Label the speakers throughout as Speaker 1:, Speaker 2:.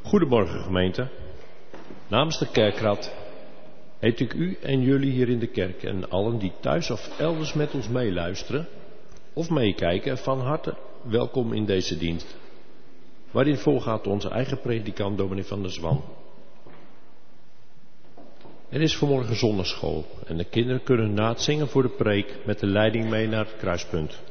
Speaker 1: Goedemorgen gemeente. Namens de kerkraad heet ik u en jullie hier in de kerk en allen die thuis of elders met ons meeluisteren of meekijken van harte welkom in deze dienst. Waarin voorgaat onze eigen predikant dominee van der Zwan. Er is vanmorgen zondagschool en de kinderen kunnen na het zingen voor de preek met de leiding mee naar het kruispunt.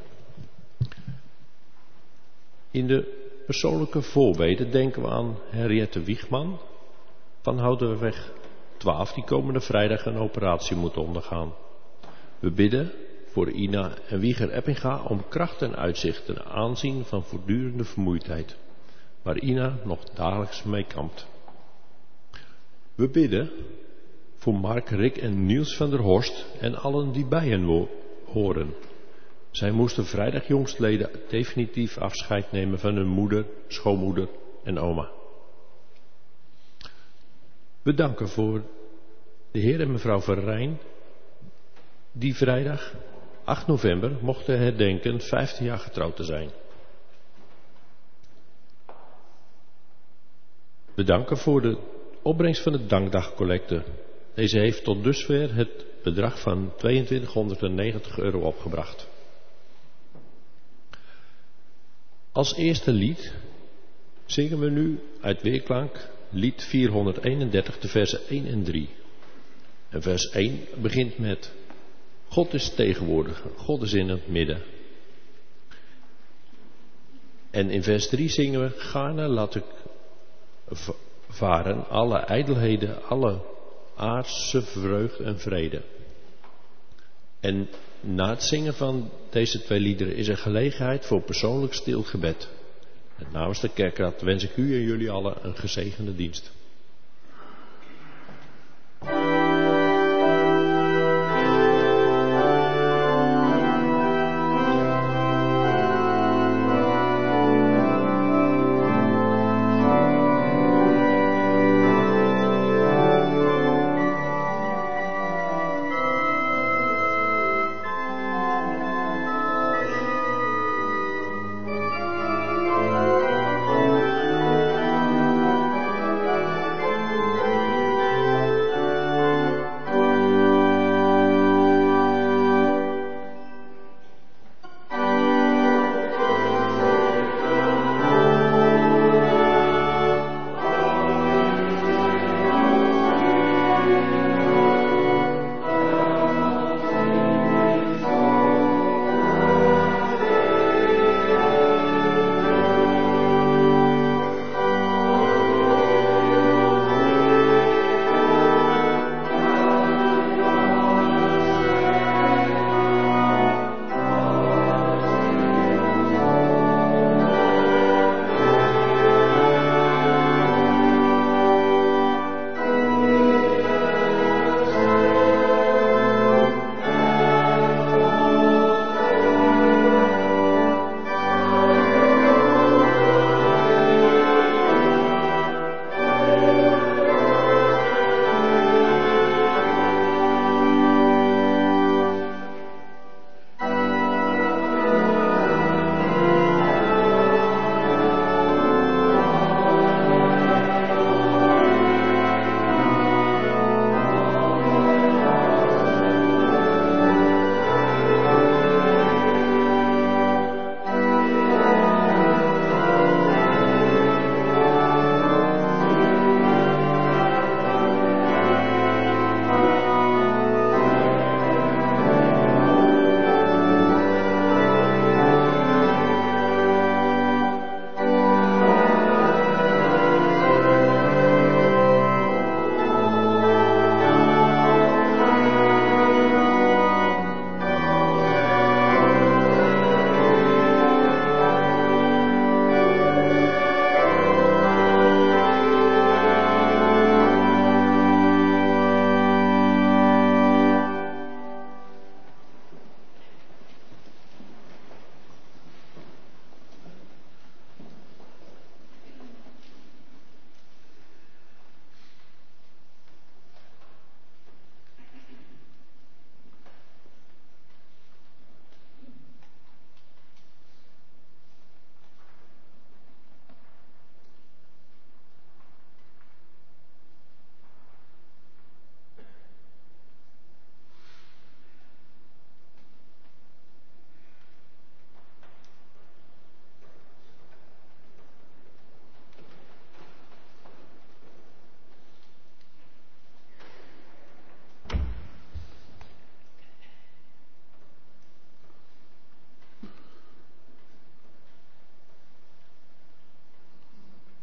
Speaker 1: In de persoonlijke voorbeden denken we aan Henriette Wiegman van Houdenweg 12 die komende vrijdag een operatie moet ondergaan. We bidden voor Ina en Wieger Eppinga om kracht en uitzicht ten aanzien van voortdurende vermoeidheid, waar Ina nog dagelijks mee kampt. We bidden voor Mark, Rick en Niels van der Horst en allen die bij hen horen. Zij moesten vrijdag jongstleden definitief afscheid nemen van hun moeder, schoonmoeder en oma. We danken voor de heer en mevrouw Verrijn die vrijdag 8 november mochten herdenken 15 jaar getrouwd te zijn. We danken voor de opbrengst van de dankdagcollecte. Deze heeft tot dusver het bedrag van €2290 opgebracht. Als eerste lied zingen we nu uit weerklank lied 431, de versen 1 en 3. En vers 1 begint met: God is tegenwoordig, God is in het midden. En in vers 3 zingen we: Gaarne laat ik varen alle ijdelheden, alle aardse vreugd en vrede. En na het zingen van deze twee liederen is er gelegenheid voor persoonlijk stil gebed. En namens de kerkraad wens ik u en jullie allen een gezegende dienst.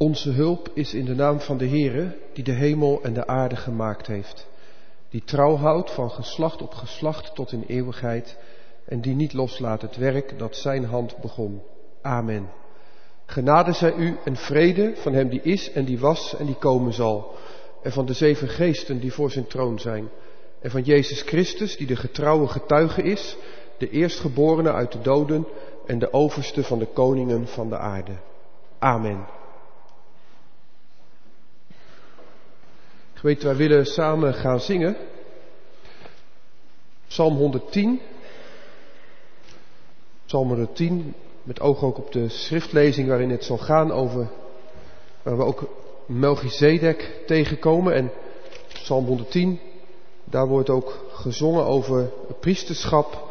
Speaker 2: Onze hulp is in de naam van de Heere, die de hemel en de aarde gemaakt heeft. Die trouw houdt van geslacht op geslacht tot in eeuwigheid en die niet loslaat het werk dat zijn hand begon. Amen. Genade zij u en vrede van hem die is en die was en die komen zal. En van de 7 geesten die voor zijn troon zijn. En van Jezus Christus die de getrouwe getuige is, de eerstgeborene uit de doden en de overste van de koningen van de aarde. Amen. Gemeente, wij willen samen gaan zingen. Psalm 110. Psalm 110, met oog ook op de schriftlezing waarin het zal gaan over, waar we ook Melchizedek tegenkomen. En Psalm 110, daar wordt ook gezongen over het priesterschap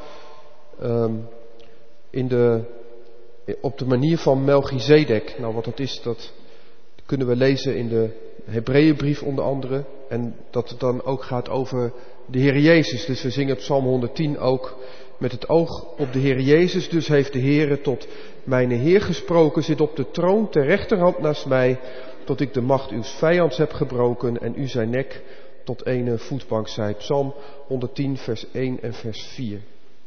Speaker 2: op de manier van Melchizedek. Nou, wat dat is, dat kunnen we lezen in de Hebreeënbrief onder andere. En dat het dan ook gaat over de Heer Jezus. Dus we zingen Psalm 110 ook met het oog op de Heer Jezus. Dus heeft de Heere tot mijn Heer gesproken, zit op de troon ter rechterhand naast mij, tot ik de macht uws vijands heb gebroken en u zijn nek tot ene voetbank zij. Psalm 110 vers 1 en vers 4.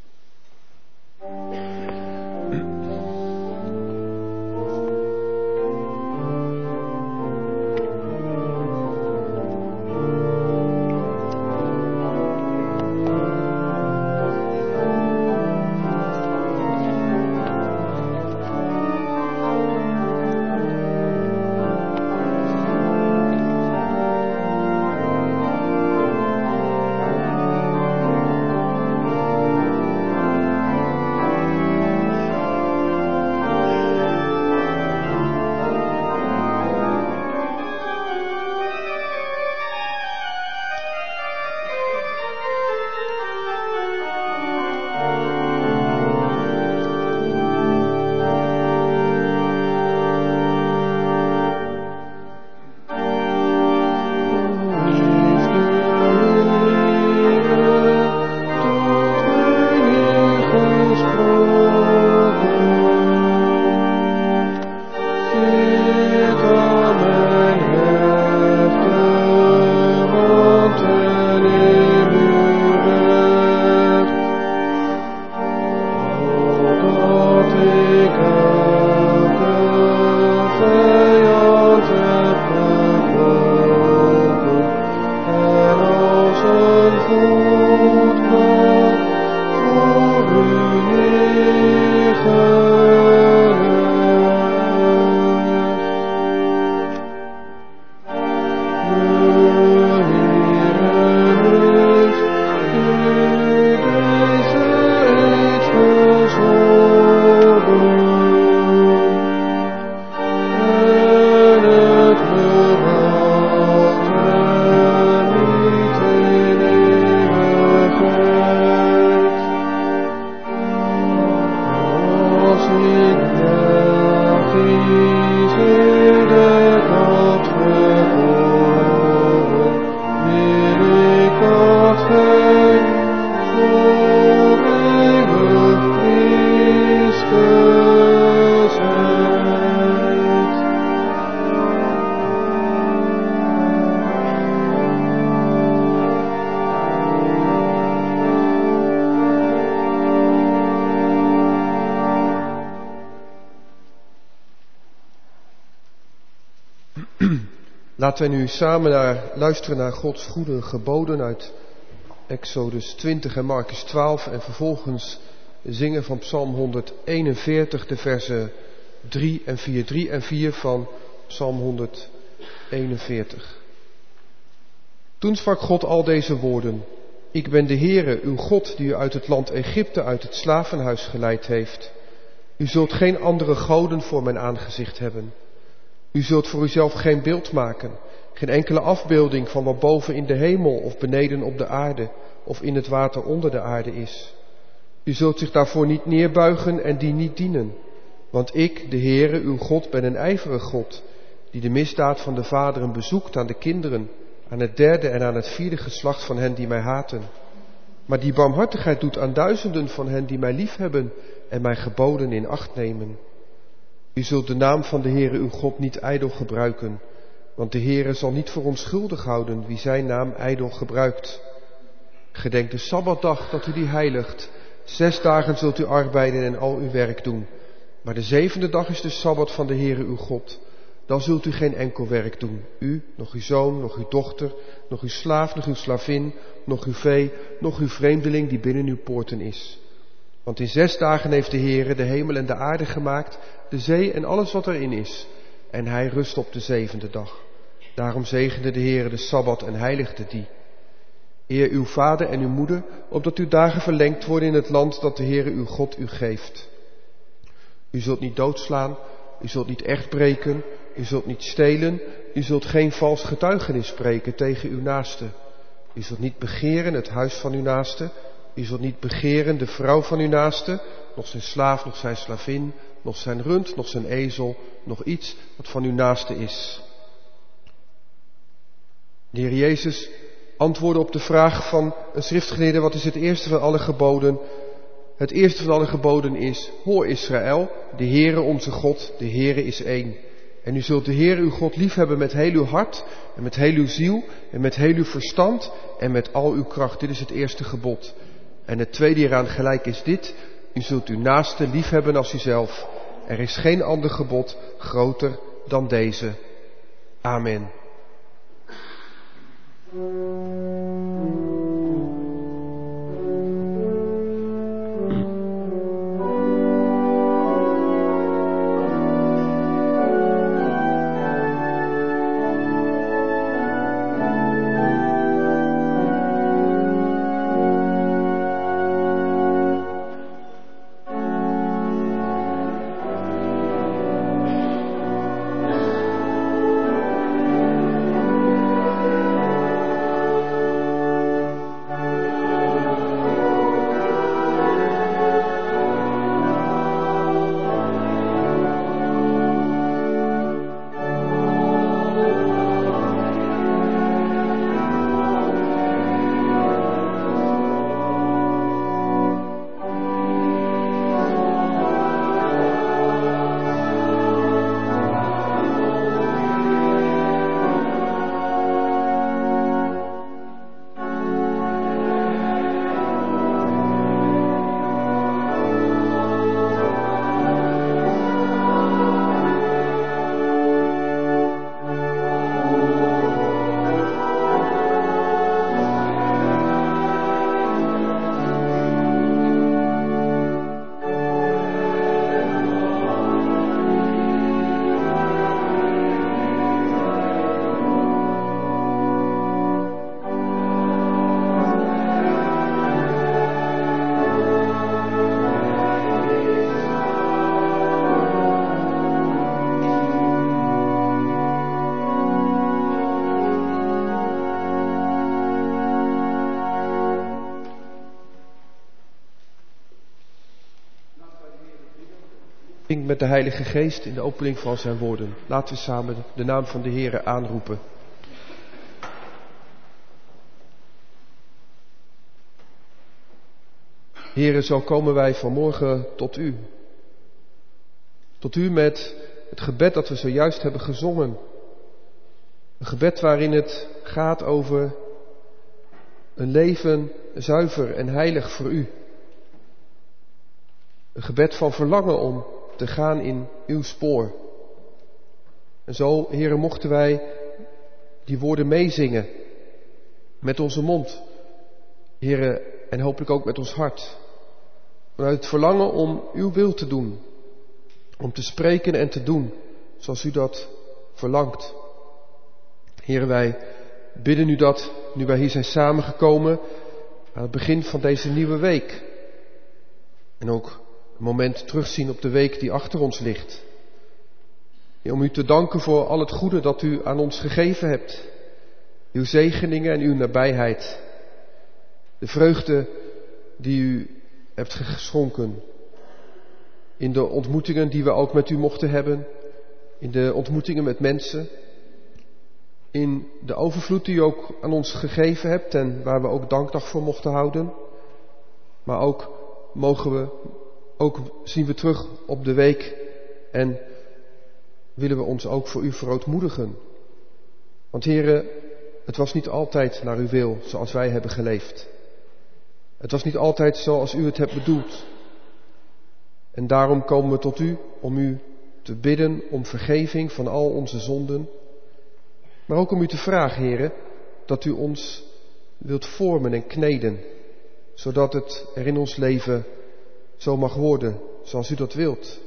Speaker 2: Laten we nu samen luisteren naar Gods goede geboden uit Exodus 20 en Markus 12 en vervolgens zingen van Psalm 141 de versen 3 en 4, 3 en 4 van Psalm 141. Toen sprak God al deze woorden: Ik ben de Heere, uw God, die u uit het land Egypte, uit het slavenhuis geleid heeft. U zult geen andere goden voor mijn aangezicht hebben. U zult voor uzelf geen beeld maken, geen enkele afbeelding van wat boven in de hemel of beneden op de aarde of in het water onder de aarde is. U zult zich daarvoor niet neerbuigen en die niet dienen. Want ik, de Heere, uw God, ben een ijverig God, die de misdaad van de vaderen bezoekt aan de kinderen, aan het 3e en aan het 4e geslacht van hen die mij haten. Maar die barmhartigheid doet aan duizenden van hen die mij liefhebben en mijn geboden in acht nemen. U zult de naam van de Heere uw God niet ijdel gebruiken, want de Heere zal niet voor onschuldig houden wie zijn naam ijdel gebruikt. Gedenk de Sabbatdag dat u die heiligt. 6 dagen zult u arbeiden en al uw werk doen. Maar de 7e dag is de Sabbat van de Heere uw God. Dan zult u geen enkel werk doen. U, nog uw zoon, nog uw dochter, nog uw slaaf, nog uw slavin, nog uw vee, nog uw vreemdeling die binnen uw poorten is. Want in 6 dagen heeft de Heere de hemel en de aarde gemaakt, de zee en alles wat erin is. En hij rust op de 7e dag. Daarom zegende de Heere de Sabbat en heiligde die. Eer uw vader en uw moeder, opdat uw dagen verlengd worden in het land dat de Heere uw God u geeft. U zult niet doodslaan, u zult niet echt breken, u zult niet stelen, u zult geen vals getuigenis spreken tegen uw naaste. U zult niet begeren het huis van uw naaste, u zult niet begeren de vrouw van uw naaste, nog zijn slaaf, nog zijn slavin, nog zijn rund, nog zijn ezel, nog iets wat van uw naaste is. De Heer Jezus antwoordde op de vraag van een schriftgeleerde: wat is het eerste van alle geboden? Het eerste van alle geboden is: hoor Israël, de Heere onze God, de Heere is één. En u zult de Heere uw God liefhebben met heel uw hart en met heel uw ziel en met heel uw verstand en met al uw kracht. Dit is het eerste gebod. En het tweede hieraan gelijk is dit: u zult uw naaste liefhebben als uzelf. Er is geen ander gebod groter dan deze. Amen. Met de Heilige Geest in de opening van zijn woorden. Laten we samen de naam van de Heere aanroepen. Heere, zo komen wij vanmorgen tot u. Tot u met het gebed dat we zojuist hebben gezongen. Een gebed waarin het gaat over een leven zuiver en heilig voor u. Een gebed van verlangen om te gaan in uw spoor. En zo, Heere, mochten wij die woorden meezingen met onze mond, Heere, en hopelijk ook met ons hart. Vanuit het verlangen om uw wil te doen, om te spreken en te doen zoals u dat verlangt. Heere, wij bidden u dat, nu wij hier zijn samengekomen aan het begin van deze nieuwe week, en ook een moment terugzien op de week die achter ons ligt. Om u te danken voor al het goede dat u aan ons gegeven hebt. Uw zegeningen en uw nabijheid. De vreugde die u hebt geschonken. In de ontmoetingen die we ook met u mochten hebben. In de ontmoetingen met mensen. In de overvloed die u ook aan ons gegeven hebt en waar we ook dankdag voor mochten houden. Maar ook zien we terug op de week en willen we ons ook voor u verootmoedigen. Want Heere, het was niet altijd naar uw wil zoals wij hebben geleefd. Het was niet altijd zoals u het hebt bedoeld. En daarom komen we tot u om u te bidden om vergeving van al onze zonden. Maar ook om u te vragen, Heere, dat u ons wilt vormen en kneden. Zodat het er in ons leven zo mag worden zoals u dat wilt.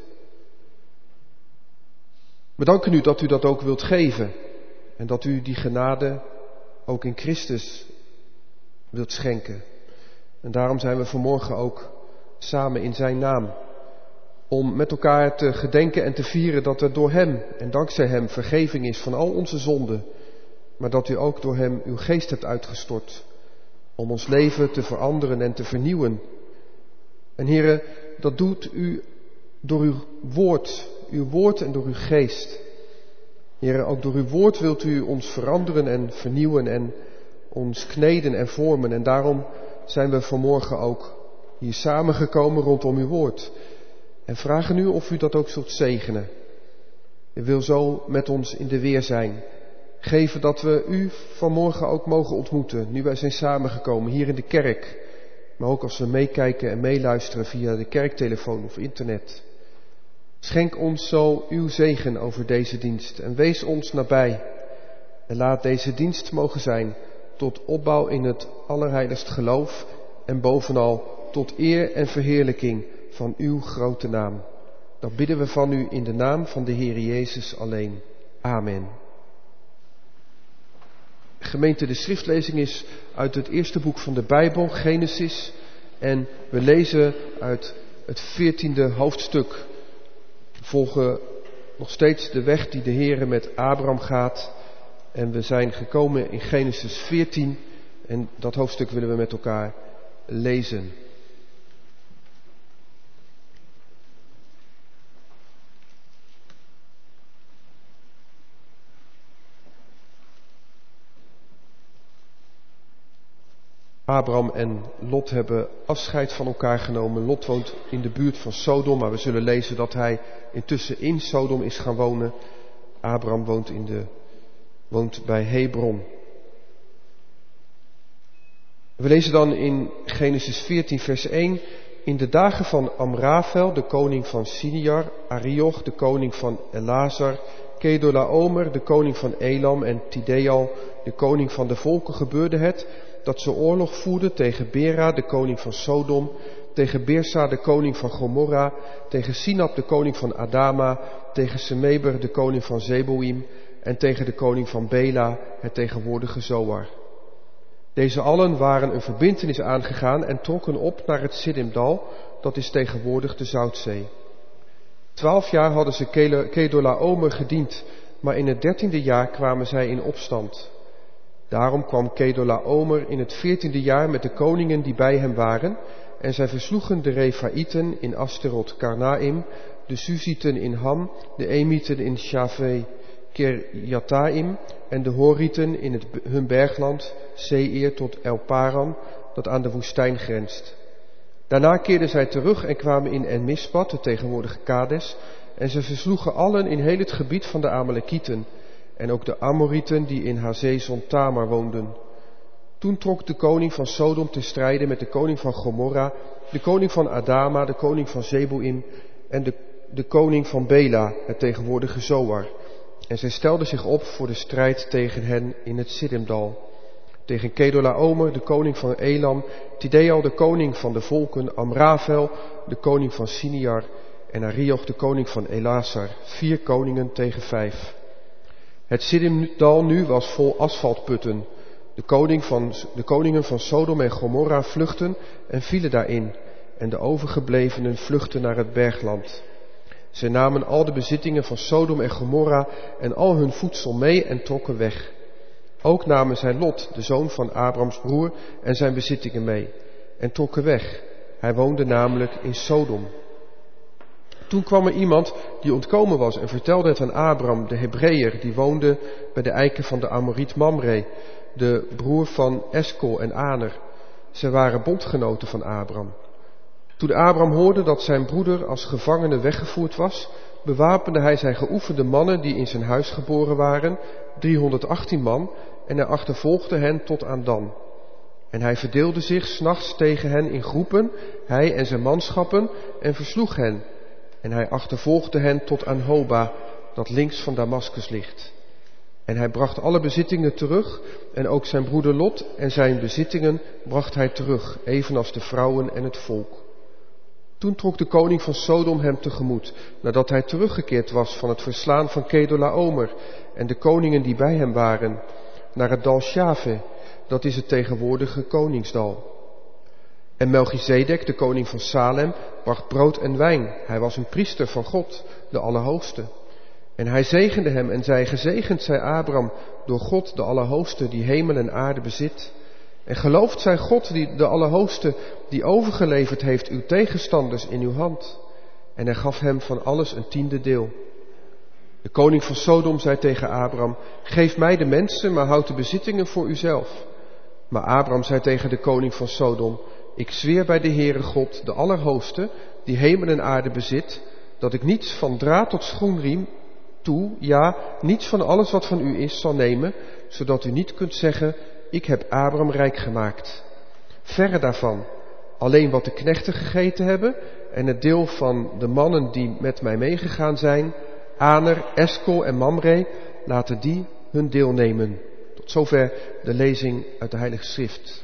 Speaker 2: We danken u dat u dat ook wilt geven. En dat u die genade ook in Christus wilt schenken. En daarom zijn we vanmorgen ook samen in zijn naam. Om met elkaar te gedenken en te vieren dat er door hem en dankzij hem vergeving is van al onze zonden. Maar dat u ook door hem uw geest hebt uitgestort. Om ons leven te veranderen en te vernieuwen. En Heere, dat doet u door uw woord en door uw geest. Heere, ook door uw woord wilt u ons veranderen en vernieuwen en ons kneden en vormen. En daarom zijn we vanmorgen ook hier samengekomen rondom uw woord. En vragen u of u dat ook zult zegenen. U wil zo met ons in de weer zijn. Geven dat we u vanmorgen ook mogen ontmoeten, nu wij zijn samengekomen hier in de kerk. Maar ook als we meekijken en meeluisteren via de kerktelefoon of internet. Schenk ons zo uw zegen over deze dienst en wees ons nabij. En laat deze dienst mogen zijn tot opbouw in het allerheiligst geloof en bovenal tot eer en verheerlijking van uw grote naam. Dat bidden we van u in de naam van de Heer Jezus alleen. Amen. Gemeente, de schriftlezing is uit het eerste boek van de Bijbel, Genesis. En we lezen uit het 14e hoofdstuk. We volgen nog steeds de weg die de Heer met Abraham gaat. En we zijn gekomen in Genesis 14. En dat hoofdstuk willen we met elkaar lezen. Abraham en Lot hebben afscheid van elkaar genomen. Lot woont in de buurt van Sodom, maar we zullen lezen dat hij intussen in Sodom is gaan wonen. Abraham woont bij Hebron. We lezen dan in Genesis 14 vers 1. In de dagen van Amraphel, de koning van Siniar, Arioch, de koning van Elazar, Kedorlaomer, de koning van Elam en Tideal, de koning van de volken, gebeurde het dat ze oorlog voerden tegen Bera, de koning van Sodom, tegen Birsa, de koning van Gomorra, tegen Sinab, de koning van Adama, tegen Semeber, de koning van Zeboïm en tegen de koning van Bela, het tegenwoordige Zoar. Deze allen waren een verbintenis aangegaan en trokken op naar het Siddimdal, dat is tegenwoordig de Zoutzee. 12 jaar hadden ze Kedorlaomer gediend, maar in het 13e jaar kwamen zij in opstand. Daarom kwam Kedorlaomer in het 14e jaar met de koningen die bij hem waren, en zij versloegen de Refaïten in Asterot Karnaim, de Suzieten in Ham, de Emieten in Shaveh Kirjataim en de Horieten in hun bergland, Seir tot El Paran, dat aan de woestijn grenst. Daarna keerden zij terug en kwamen in En-Mispat, de tegenwoordige Kades, en ze versloegen allen in heel het gebied van de Amalekieten, en ook de Amorieten die in Hazezon Tamar woonden. Toen trok de koning van Sodom te strijden met de koning van Gomorra, de koning van Adama, de koning van Zeboïm en de koning van Bela, het tegenwoordige Zoar. En zij stelden zich op voor de strijd tegen hen in het Siddimdal. Tegen Kedorlaomer, de koning van Elam, Tideal, de koning van de volken, Amraphel, de koning van Siniar en Arioch, de koning van Elazar. 4 koningen tegen 5. Het Siddimdal nu was vol asfaltputten. De koningen van Sodom en Gomorra vluchtten en vielen daarin. En de overgeblevenen vluchtten naar het bergland. Zij namen al de bezittingen van Sodom en Gomorra en al hun voedsel mee en trokken weg. Ook namen zij Lot, de zoon van Abrams broer, en zijn bezittingen mee en trokken weg. Hij woonde namelijk in Sodom. Toen kwam er iemand die ontkomen was en vertelde het aan Abram, de Hebreeër, die woonde bij de eiken van de Amoriet Mamre, de broer van Eskol en Aner. Zij waren bondgenoten van Abram. Toen Abram hoorde dat zijn broeder als gevangene weggevoerd was, bewapende hij zijn geoefende mannen die in zijn huis geboren waren, 318 man, en hij achtervolgde hen tot aan Dan. En hij verdeelde zich 's nachts tegen hen in groepen, hij en zijn manschappen, en versloeg hen. En hij achtervolgde hen tot aan Hoba, dat links van Damaskus ligt. En hij bracht alle bezittingen terug, en ook zijn broeder Lot en zijn bezittingen bracht hij terug, evenals de vrouwen en het volk. Toen trok de koning van Sodom hem tegemoet, nadat hij teruggekeerd was van het verslaan van Kedorlaomer en de koningen die bij hem waren, naar het dal Shave, dat is het tegenwoordige koningsdal. En Melchizedek, de koning van Salem, bracht brood en wijn. Hij was een priester van God, de Allerhoogste. En hij zegende hem en zei, gezegend zij Abram door God, de Allerhoogste, die hemel en aarde bezit. En geloofd zij God, de Allerhoogste, die overgeleverd heeft uw tegenstanders in uw hand. En hij gaf hem van alles een 10e deel. De koning van Sodom zei tegen Abram, geef mij de mensen, maar houd de bezittingen voor uzelf. Maar Abram zei tegen de koning van Sodom, ik zweer bij de Heere God, de Allerhoogste, die hemel en aarde bezit, dat ik niets van draad tot schoenriem toe, ja, niets van alles wat van u is, zal nemen, zodat u niet kunt zeggen, ik heb Abram rijk gemaakt. Verre daarvan, alleen wat de knechten gegeten hebben en het deel van de mannen die met mij meegegaan zijn, Aner, Eskol en Mamre, laten die hun deel nemen. Tot zover de lezing uit de Heilige Schrift.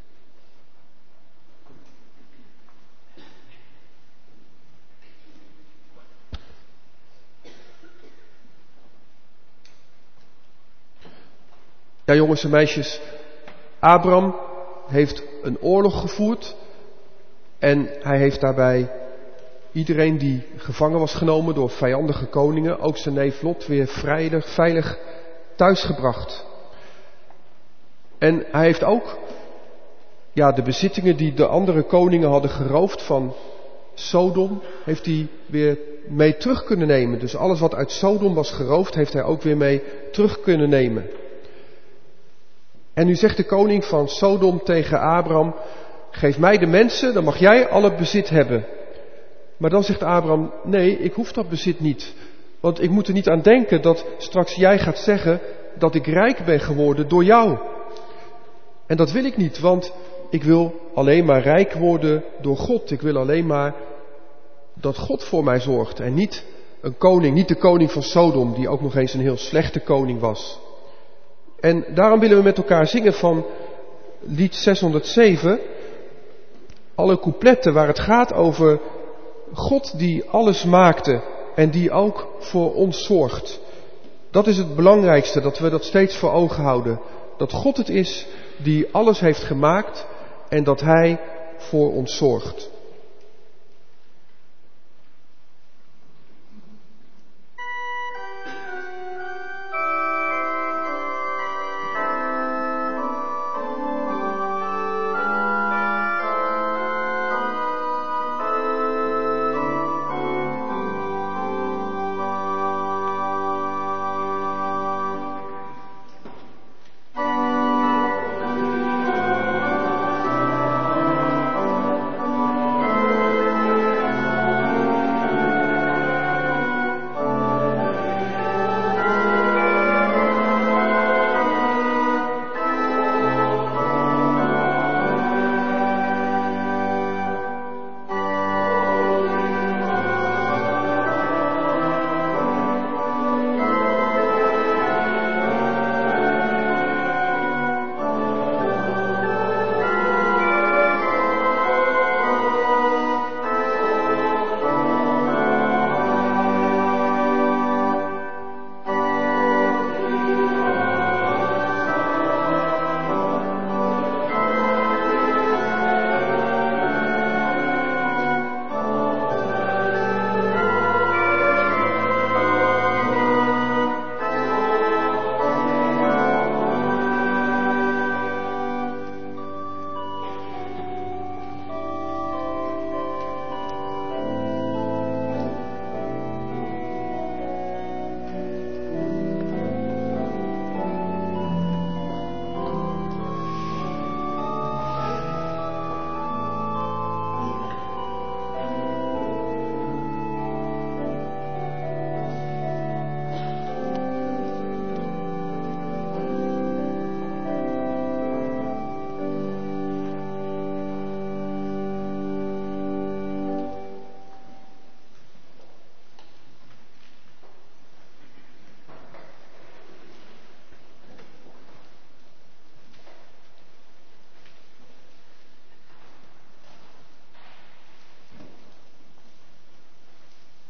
Speaker 2: Ja, jongens en meisjes, Abram heeft een oorlog gevoerd en hij heeft daarbij iedereen die gevangen was genomen door vijandige koningen, ook zijn neef Lot, weer veilig thuisgebracht. En hij heeft ook de bezittingen die de andere koningen hadden geroofd van Sodom, heeft hij weer mee terug kunnen nemen. Dus alles wat uit Sodom was geroofd, heeft hij ook weer mee terug kunnen nemen. En nu zegt de koning van Sodom tegen Abram, geef mij de mensen, dan mag jij al het bezit hebben. Maar dan zegt Abram, nee, ik hoef dat bezit niet. Want ik moet er niet aan denken dat straks jij gaat zeggen dat ik rijk ben geworden door jou. En dat wil ik niet, want ik wil alleen maar rijk worden door God. Ik wil alleen maar dat God voor mij zorgt en niet een koning, niet de koning van Sodom, die ook nog eens een heel slechte koning was. En daarom willen we met elkaar zingen van lied 607, alle coupletten waar het gaat over God die alles maakte en die ook voor ons zorgt. Dat is het belangrijkste, dat we dat steeds voor ogen houden. Dat God het is die alles heeft gemaakt en dat Hij voor ons zorgt.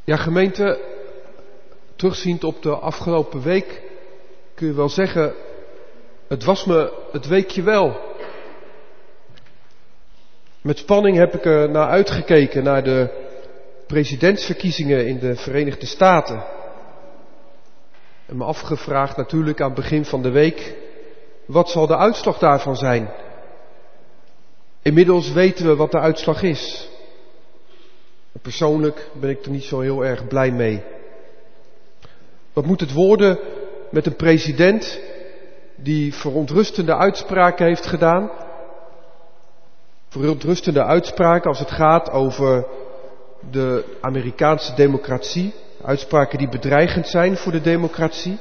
Speaker 2: Ja, gemeente, terugziend op de afgelopen week kun je wel zeggen, het was me het weekje wel. Met spanning heb ik er naar uitgekeken, naar de presidentsverkiezingen in de Verenigde Staten. En me afgevraagd natuurlijk aan het begin van de week, wat zal de uitslag daarvan zijn? Inmiddels weten we wat de uitslag is. Persoonlijk ben ik er niet zo heel erg blij mee. Wat moet het worden met een president die verontrustende uitspraken heeft gedaan? Verontrustende uitspraken als het gaat over de Amerikaanse democratie. Uitspraken die bedreigend zijn voor de democratie.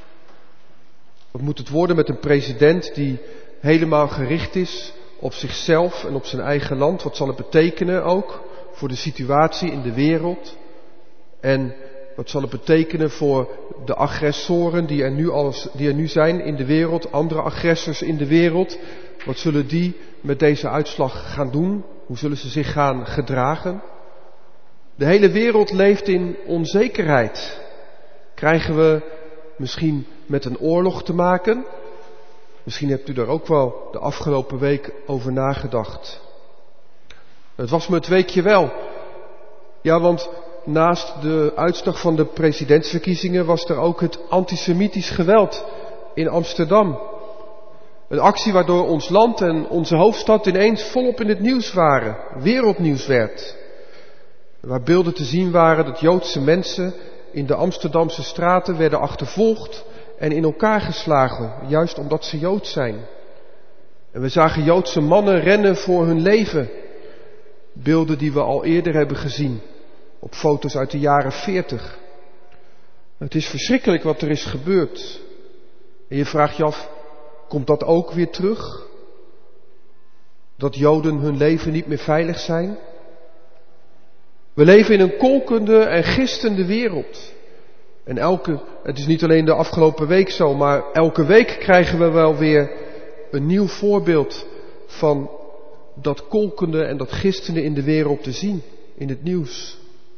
Speaker 2: Wat moet het worden met een president die helemaal gericht is op zichzelf en op zijn eigen land? Wat zal het betekenen ook voor de situatie in de wereld? En wat zal het betekenen voor de agressoren die er nu zijn in de wereld, andere agressors in de wereld? Wat zullen die met deze uitslag gaan doen? Hoe zullen ze zich gaan gedragen? De hele wereld leeft in onzekerheid. Krijgen we misschien met een oorlog te maken? Misschien hebt u daar ook wel de afgelopen week over nagedacht. Het was me het weekje wel. Ja, want naast de uitslag van de presidentsverkiezingen was er ook het antisemitisch geweld in Amsterdam. Een actie waardoor ons land en onze hoofdstad ineens volop in het nieuws waren, wereldnieuws werd. Waar beelden te zien waren dat Joodse mensen in de Amsterdamse straten werden achtervolgd en in elkaar geslagen, juist omdat ze Joods zijn. En we zagen Joodse mannen rennen voor hun leven. Beelden die we al eerder hebben gezien, op foto's uit de jaren 40. Het is verschrikkelijk wat er is gebeurd. En je vraagt je af, komt dat ook weer terug? Dat Joden hun leven niet meer veilig zijn? We leven in een kolkende en gistende wereld. En het is niet alleen de afgelopen week zo, maar elke week krijgen we wel weer een nieuw voorbeeld van dat kolkende en dat gistende in de wereld te zien, in het nieuws.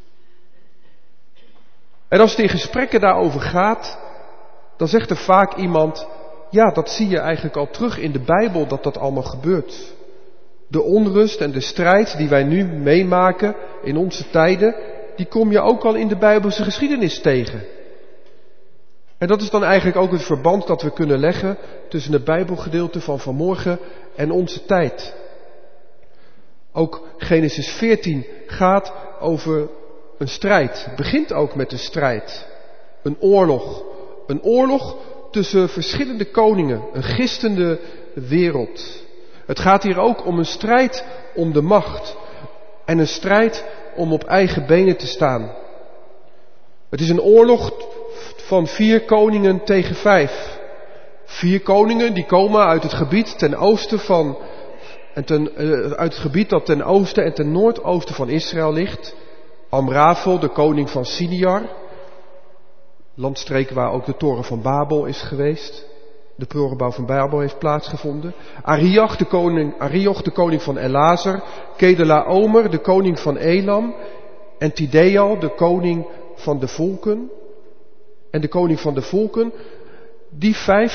Speaker 2: En als het in gesprekken daarover gaat, dan zegt er vaak iemand, ja, dat zie je eigenlijk al terug in de Bijbel, dat dat allemaal gebeurt. De onrust en de strijd die wij nu meemaken in onze tijden, die kom je ook al in de Bijbelse geschiedenis tegen. En dat is dan eigenlijk ook het verband dat we kunnen leggen tussen het Bijbelgedeelte van vanmorgen en onze tijd. Ook Genesis 14 gaat over een strijd. Het begint ook met een strijd. Een oorlog. Een oorlog tussen verschillende koningen. Een gistende wereld. Het gaat hier ook om een strijd om de macht. En een strijd om op eigen benen te staan. Het is een oorlog van 4 koningen tegen 5. 4 koningen die komen uit het gebied ten oosten van... uit het gebied dat ten oosten en ten noordoosten van Israël ligt. Amrafel, de koning van Siniar. Landstreek waar ook de toren van Babel is geweest. De torenbouw van Babel heeft plaatsgevonden. Arioch, de koning van Elazar. Kedelaomer, de koning van Elam. En Tideal, de koning van de volken. En de koning van de volken... Die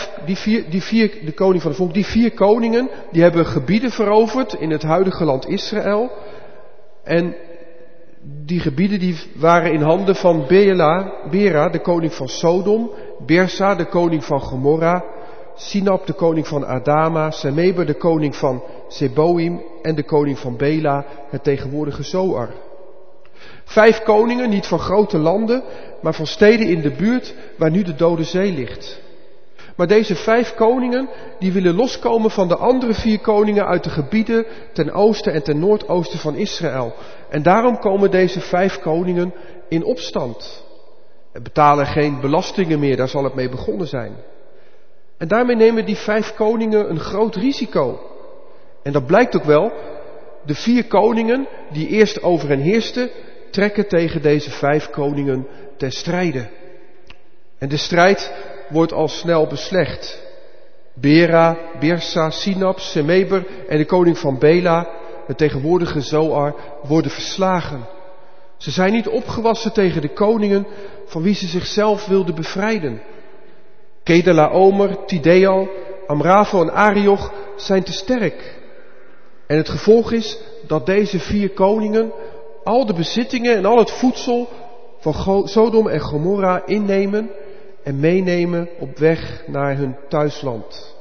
Speaker 2: 4 koningen, die hebben gebieden veroverd in het huidige land Israël. En die gebieden die waren in handen van Bera, de koning van Sodom, Bersa, de koning van Gomorra, Sinab, de koning van Adama, Semeber, de koning van Zeboim en de koning van Bela, het tegenwoordige Zoar. 5 koningen, niet van grote landen, maar van steden in de buurt waar nu de Dode Zee ligt. Maar deze 5 koningen, die willen loskomen van de andere 4 koningen uit de gebieden ten oosten en ten noordoosten van Israël. En daarom komen deze 5 koningen in opstand. En betalen geen belastingen meer, daar zal het mee begonnen zijn. En daarmee nemen die 5 koningen een groot risico. En dat blijkt ook wel. De 4 koningen die eerst over hen heersten, trekken tegen deze 5 koningen ten strijde. En de strijd wordt al snel beslecht. Bera, Bersa, Sinab, Semeber en de koning van Bela, het tegenwoordige Zoar, worden verslagen. Ze zijn niet opgewassen tegen de koningen van wie ze zichzelf wilden bevrijden. Kedorlaomer, Tidal, Amrafel en Arioch zijn te sterk. En het gevolg is dat deze 4 koningen al de bezittingen en al het voedsel van Sodom en Gomorra innemen en meenemen op weg naar hun thuisland.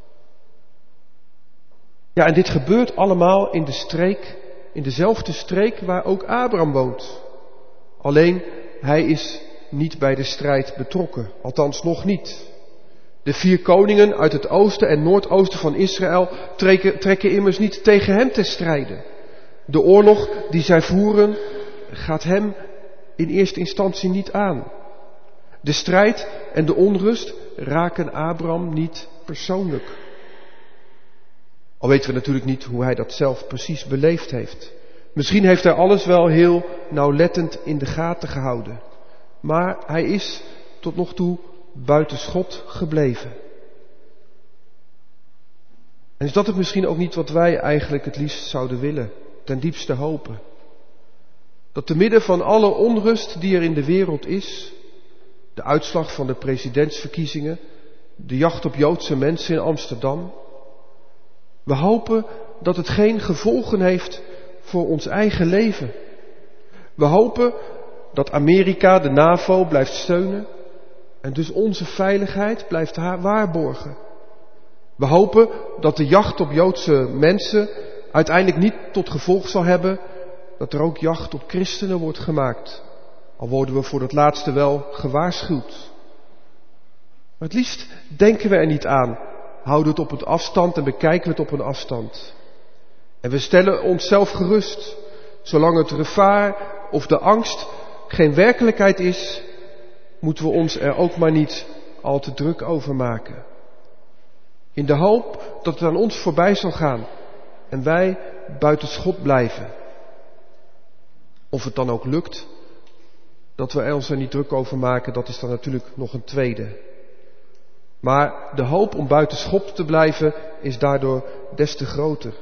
Speaker 2: Ja, en dit gebeurt allemaal in dezelfde streek waar ook Abraham woont. Alleen, hij is niet bij de strijd betrokken, althans nog niet. De 4 koningen uit het oosten en noordoosten van Israël trekken immers niet tegen hem te strijden. De oorlog die zij voeren gaat hem in eerste instantie niet aan. De strijd en de onrust raken Abraham niet persoonlijk. Al weten we natuurlijk niet hoe hij dat zelf precies beleefd heeft. Misschien heeft hij alles wel heel nauwlettend in de gaten gehouden. Maar hij is tot nog toe buiten schot gebleven. En is dat het misschien ook niet wat wij eigenlijk het liefst zouden willen, ten diepste hopen? Dat te midden van alle onrust die er in de wereld is, de uitslag van de presidentsverkiezingen, de jacht op Joodse mensen in Amsterdam, we hopen dat het geen gevolgen heeft voor ons eigen leven. We hopen dat Amerika de NAVO blijft steunen en dus onze veiligheid blijft waarborgen. We hopen dat de jacht op Joodse mensen uiteindelijk niet tot gevolg zal hebben dat er ook jacht op christenen wordt gemaakt. Al worden we voor dat laatste wel gewaarschuwd. Maar het liefst denken we er niet aan, houden het op een afstand en bekijken we het op een afstand. En we stellen onszelf gerust, zolang het gevaar of de angst geen werkelijkheid is, moeten we ons er ook maar niet al te druk over maken. In de hoop dat het aan ons voorbij zal gaan en wij buiten schot blijven. Of het dan ook lukt, dat we ons er niet druk over maken, dat is dan natuurlijk nog een tweede. Maar de hoop om buiten schot te blijven is daardoor des te groter.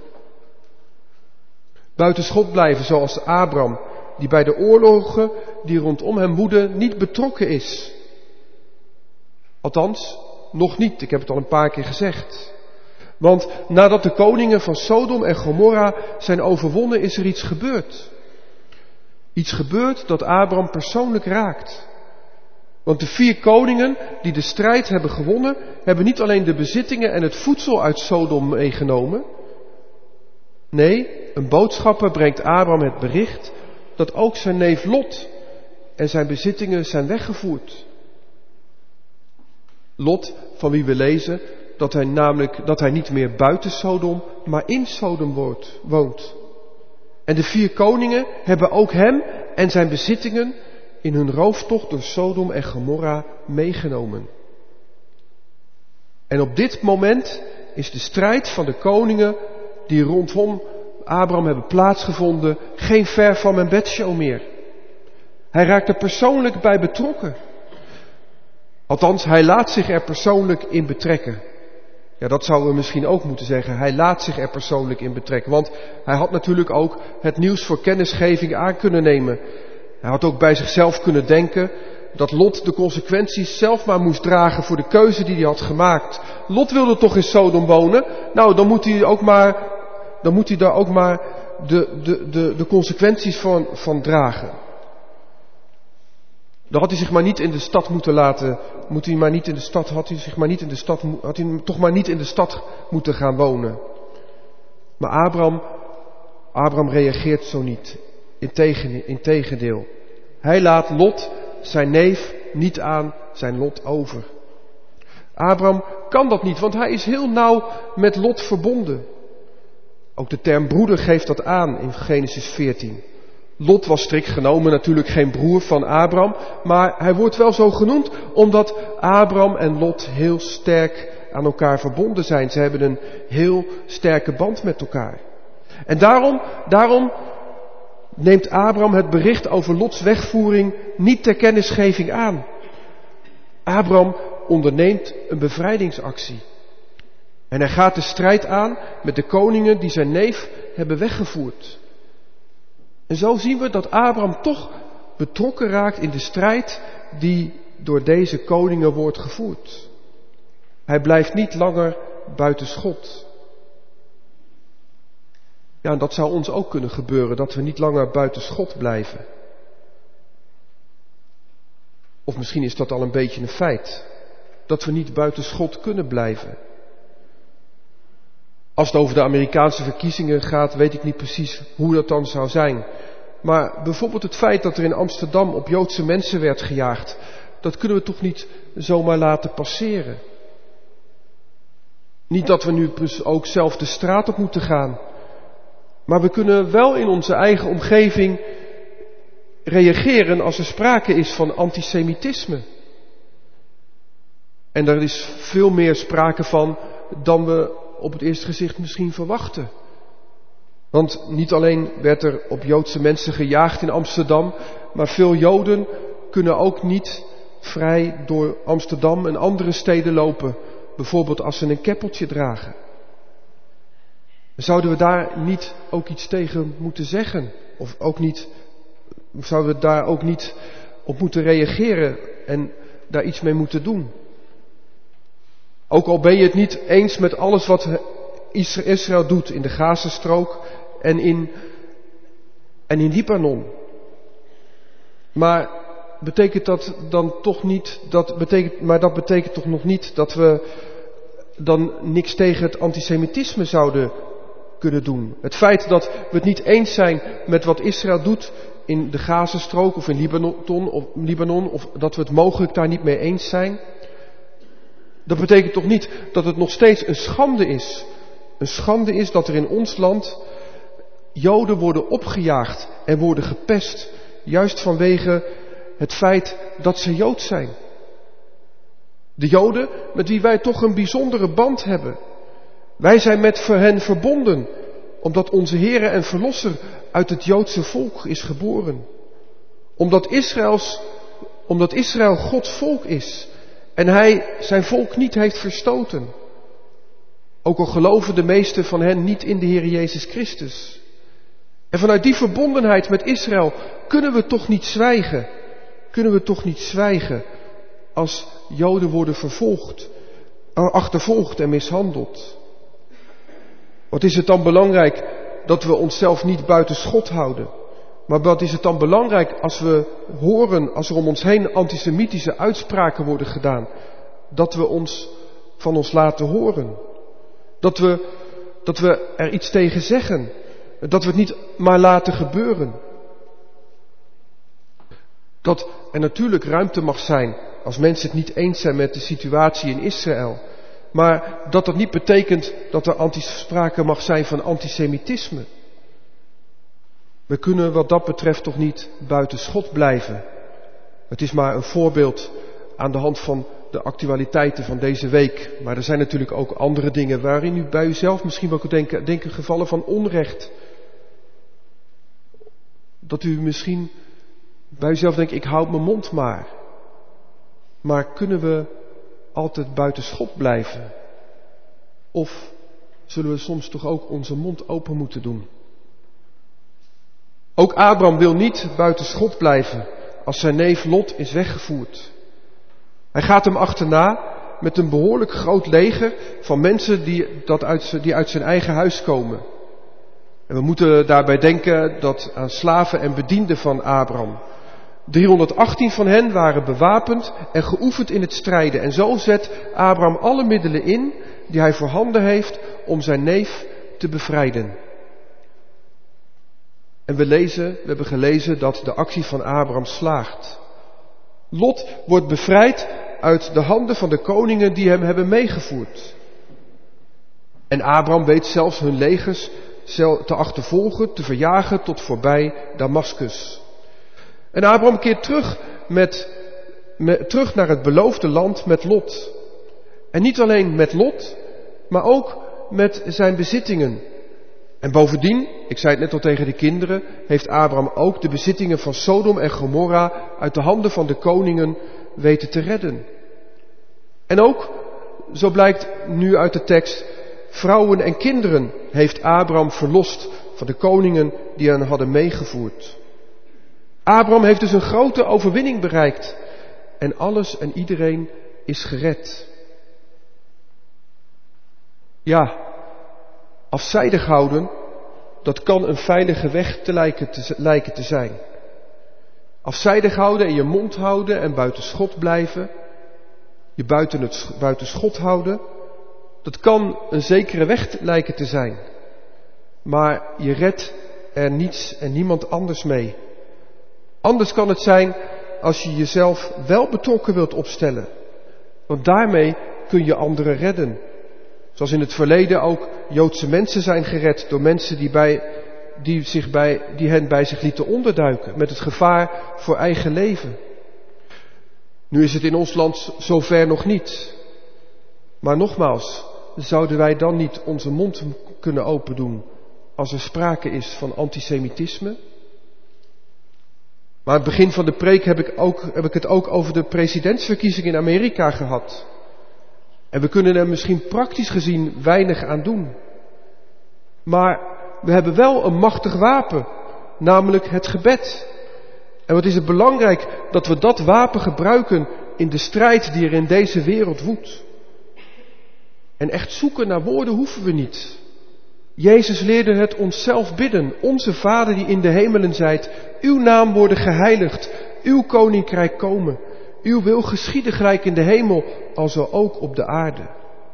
Speaker 2: Buiten schot blijven zoals Abraham, die bij de oorlogen die rondom hem woeden niet betrokken is. Althans, nog niet, ik heb het al een paar keer gezegd. Want nadat de koningen van Sodom en Gomorra zijn overwonnen, is er iets gebeurd. Iets gebeurd dat Abraham persoonlijk raakt. Want de 4 koningen die de strijd hebben gewonnen, hebben niet alleen de bezittingen en het voedsel uit Sodom meegenomen. Nee, een boodschapper brengt Abraham het bericht dat ook zijn neef Lot en zijn bezittingen zijn weggevoerd. Lot, van wie we lezen dat hij niet meer buiten Sodom, maar in Sodom woont. En de 4 koningen hebben ook hem en zijn bezittingen in hun rooftocht door Sodom en Gomorra meegenomen. En op dit moment is de strijd van de koningen die rondom Abraham hebben plaatsgevonden geen ver van mijn bedshow meer. Hij raakt er persoonlijk bij betrokken. Althans, hij laat zich er persoonlijk in betrekken. Ja, dat zouden we misschien ook moeten zeggen. Hij laat zich er persoonlijk in betrekken. Want hij had natuurlijk ook het nieuws voor kennisgeving aan kunnen nemen. Hij had ook bij zichzelf kunnen denken dat Lot de consequenties zelf maar moest dragen voor de keuze die hij had gemaakt. Lot wilde toch in Sodom wonen? Nou, dan moet hij daar ook maar de consequenties van dragen. Dan had hij zich maar niet in de stad moeten laten, had hij toch maar niet in de stad moeten gaan wonen. Maar Abraham reageert zo niet. Integendeel. Hij laat Lot, zijn neef, niet aan zijn lot over. Abraham kan dat niet, want hij is heel nauw met Lot verbonden. Ook de term broeder geeft dat aan in Genesis 14. Lot was strikt genomen natuurlijk geen broer van Abraham, maar hij wordt wel zo genoemd omdat Abraham en Lot heel sterk aan elkaar verbonden zijn. Ze hebben een heel sterke band met elkaar. En daarom neemt Abraham het bericht over Lots wegvoering niet ter kennisgeving aan. Abraham onderneemt een bevrijdingsactie. En hij gaat de strijd aan met de koningen die zijn neef hebben weggevoerd. En zo zien we dat Abraham toch betrokken raakt in de strijd die door deze koningen wordt gevoerd. Hij blijft niet langer buiten schot. Ja, en dat zou ons ook kunnen gebeuren, dat we niet langer buiten schot blijven. Of misschien is dat al een beetje een feit, dat we niet buiten schot kunnen blijven. Als het over de Amerikaanse verkiezingen gaat, weet ik niet precies hoe dat dan zou zijn. Maar bijvoorbeeld het feit dat er in Amsterdam op Joodse mensen werd gejaagd, dat kunnen we toch niet zomaar laten passeren. Niet dat we nu ook zelf de straat op moeten gaan. Maar we kunnen wel in onze eigen omgeving reageren als er sprake is van antisemitisme. En daar is veel meer sprake van dan we op het eerste gezicht misschien verwachten. Want niet alleen werd er op Joodse mensen gejaagd in Amsterdam, maar veel Joden kunnen ook niet vrij door Amsterdam en andere steden lopen. Bijvoorbeeld als ze een keppeltje dragen. Zouden we daar niet ook iets tegen moeten zeggen? Of ook niet, zouden we daar ook niet op moeten reageren en daar iets mee moeten doen? Ook al ben je het niet eens met alles wat Israël doet in de Gazastrook en in Libanon. Maar betekent dat dan toch niet, dat betekent toch nog niet dat we dan niks tegen het antisemitisme zouden kunnen doen. Het feit dat we het niet eens zijn met wat Israël doet in de Gazastrook of in Libanon, of dat we het mogelijk daar niet mee eens zijn, dat betekent toch niet dat het nog steeds een schande is. Een schande is dat er in ons land Joden worden opgejaagd en worden gepest, juist vanwege het feit dat ze Jood zijn. De Joden met wie wij toch een bijzondere band hebben. Wij zijn met hen verbonden, omdat onze Heere en Verlosser uit het Joodse volk is geboren. Omdat Israël Gods volk is en Hij zijn volk niet heeft verstoten. Ook al geloven de meesten van hen niet in de Heer Jezus Christus. En vanuit die verbondenheid met Israël kunnen we toch niet zwijgen. Kunnen we toch niet zwijgen als Joden worden achtervolgd en mishandeld. Wat is het dan belangrijk dat we onszelf niet buiten schot houden? Maar wat is het dan belangrijk als we horen, als er om ons heen antisemitische uitspraken worden gedaan, dat we van ons laten horen? Dat we er iets tegen zeggen. Dat we het niet maar laten gebeuren. Dat er natuurlijk ruimte mag zijn als mensen het niet eens zijn met de situatie in Israël. Maar dat niet betekent dat er sprake mag zijn van antisemitisme. We kunnen wat dat betreft toch niet buiten schot blijven. Het is maar een voorbeeld aan de hand van de actualiteiten van deze week. Maar er zijn natuurlijk ook andere dingen waarin u bij uzelf misschien wel kunt denken gevallen van onrecht. Dat u misschien bij uzelf denkt, ik houd mijn mond maar. Maar kunnen we altijd buiten schot blijven? Of zullen we soms toch ook onze mond open moeten doen? Ook Abraham wil niet buiten schot blijven als zijn neef Lot is weggevoerd. Hij gaat hem achterna met een behoorlijk groot leger van mensen die uit zijn eigen huis komen. En we moeten daarbij denken aan slaven en bedienden van Abraham. 318 van hen waren bewapend en geoefend in het strijden. En zo zet Abraham alle middelen in die hij voorhanden heeft om zijn neef te bevrijden. En we hebben gelezen dat de actie van Abraham slaagt. Lot wordt bevrijd uit de handen van de koningen die hem hebben meegevoerd. En Abraham weet zelfs hun legers te achtervolgen, te verjagen tot voorbij Damaskus. En Abraham keert terug naar het beloofde land met Lot. En niet alleen met Lot, maar ook met zijn bezittingen. En bovendien, ik zei het net al tegen de kinderen, heeft Abraham ook de bezittingen van Sodom en Gomorra uit de handen van de koningen weten te redden. En ook, zo blijkt nu uit de tekst, vrouwen en kinderen heeft Abraham verlost van de koningen die hen hadden meegevoerd. Abraham heeft dus een grote overwinning bereikt en alles en iedereen is gered. Ja, afzijdig houden, dat kan een veilige weg lijken te zijn. Afzijdig houden en je mond houden en buiten schot blijven, je buiten schot houden, dat kan een zekere weg lijken te zijn. Maar je redt er niets en niemand anders mee. Anders kan het zijn als je jezelf wel betrokken wilt opstellen. Want daarmee kun je anderen redden. Zoals in het verleden ook Joodse mensen zijn gered door mensen die hen bij zich lieten onderduiken met het gevaar voor eigen leven. Nu is het in ons land zover nog niet. Maar nogmaals, zouden wij dan niet onze mond kunnen opendoen als er sprake is van antisemitisme? Maar aan het begin van de preek heb ik het ook over de presidentsverkiezingen in Amerika gehad. En we kunnen er misschien praktisch gezien weinig aan doen. Maar we hebben wel een machtig wapen, namelijk het gebed. En wat is het belangrijk dat we dat wapen gebruiken in de strijd die er in deze wereld woedt. En echt zoeken naar woorden hoeven we niet. Jezus leerde het onszelf bidden. Onze Vader die in de hemelen zijt, uw naam worden geheiligd, uw koninkrijk komen. Uw wil geschieden gelijk in de hemel, alzo ook op de aarde.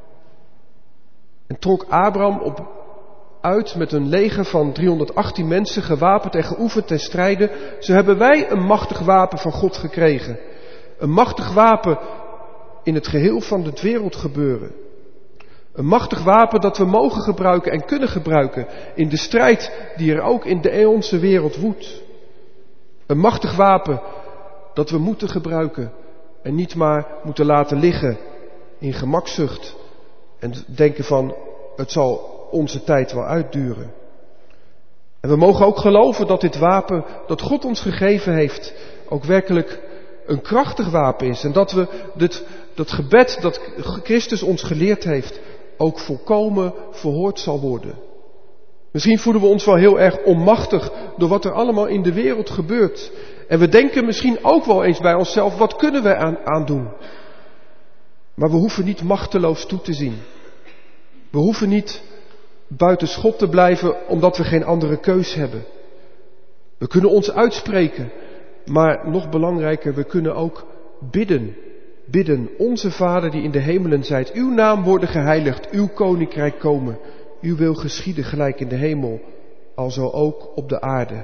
Speaker 2: En trok Abraham uit met een leger van 318 mensen, gewapend en geoefend ten strijde. Zo hebben wij een machtig wapen van God gekregen. Een machtig wapen in het geheel van het wereldgebeuren. Een machtig wapen dat we mogen gebruiken en kunnen gebruiken in de strijd die er ook in onze wereld woedt. Een machtig wapen dat we moeten gebruiken en niet maar moeten laten liggen in gemakzucht en denken van het zal onze tijd wel uitduren. En we mogen ook geloven dat dit wapen dat God ons gegeven heeft ook werkelijk een krachtig wapen is en dat we dat gebed dat Christus ons geleerd heeft ook volkomen verhoord zal worden. Misschien voelen we ons wel heel erg onmachtig door wat er allemaal in de wereld gebeurt. En we denken misschien ook wel eens bij onszelf, wat kunnen we aan doen? Maar we hoeven niet machteloos toe te zien. We hoeven niet buiten schot te blijven omdat we geen andere keus hebben. We kunnen ons uitspreken, maar nog belangrijker, we kunnen ook bidden. Bidden, onze Vader die in de hemelen zijt, uw naam worden geheiligd, uw koninkrijk komen, uw wil geschieden gelijk in de hemel, alzo ook op de aarde.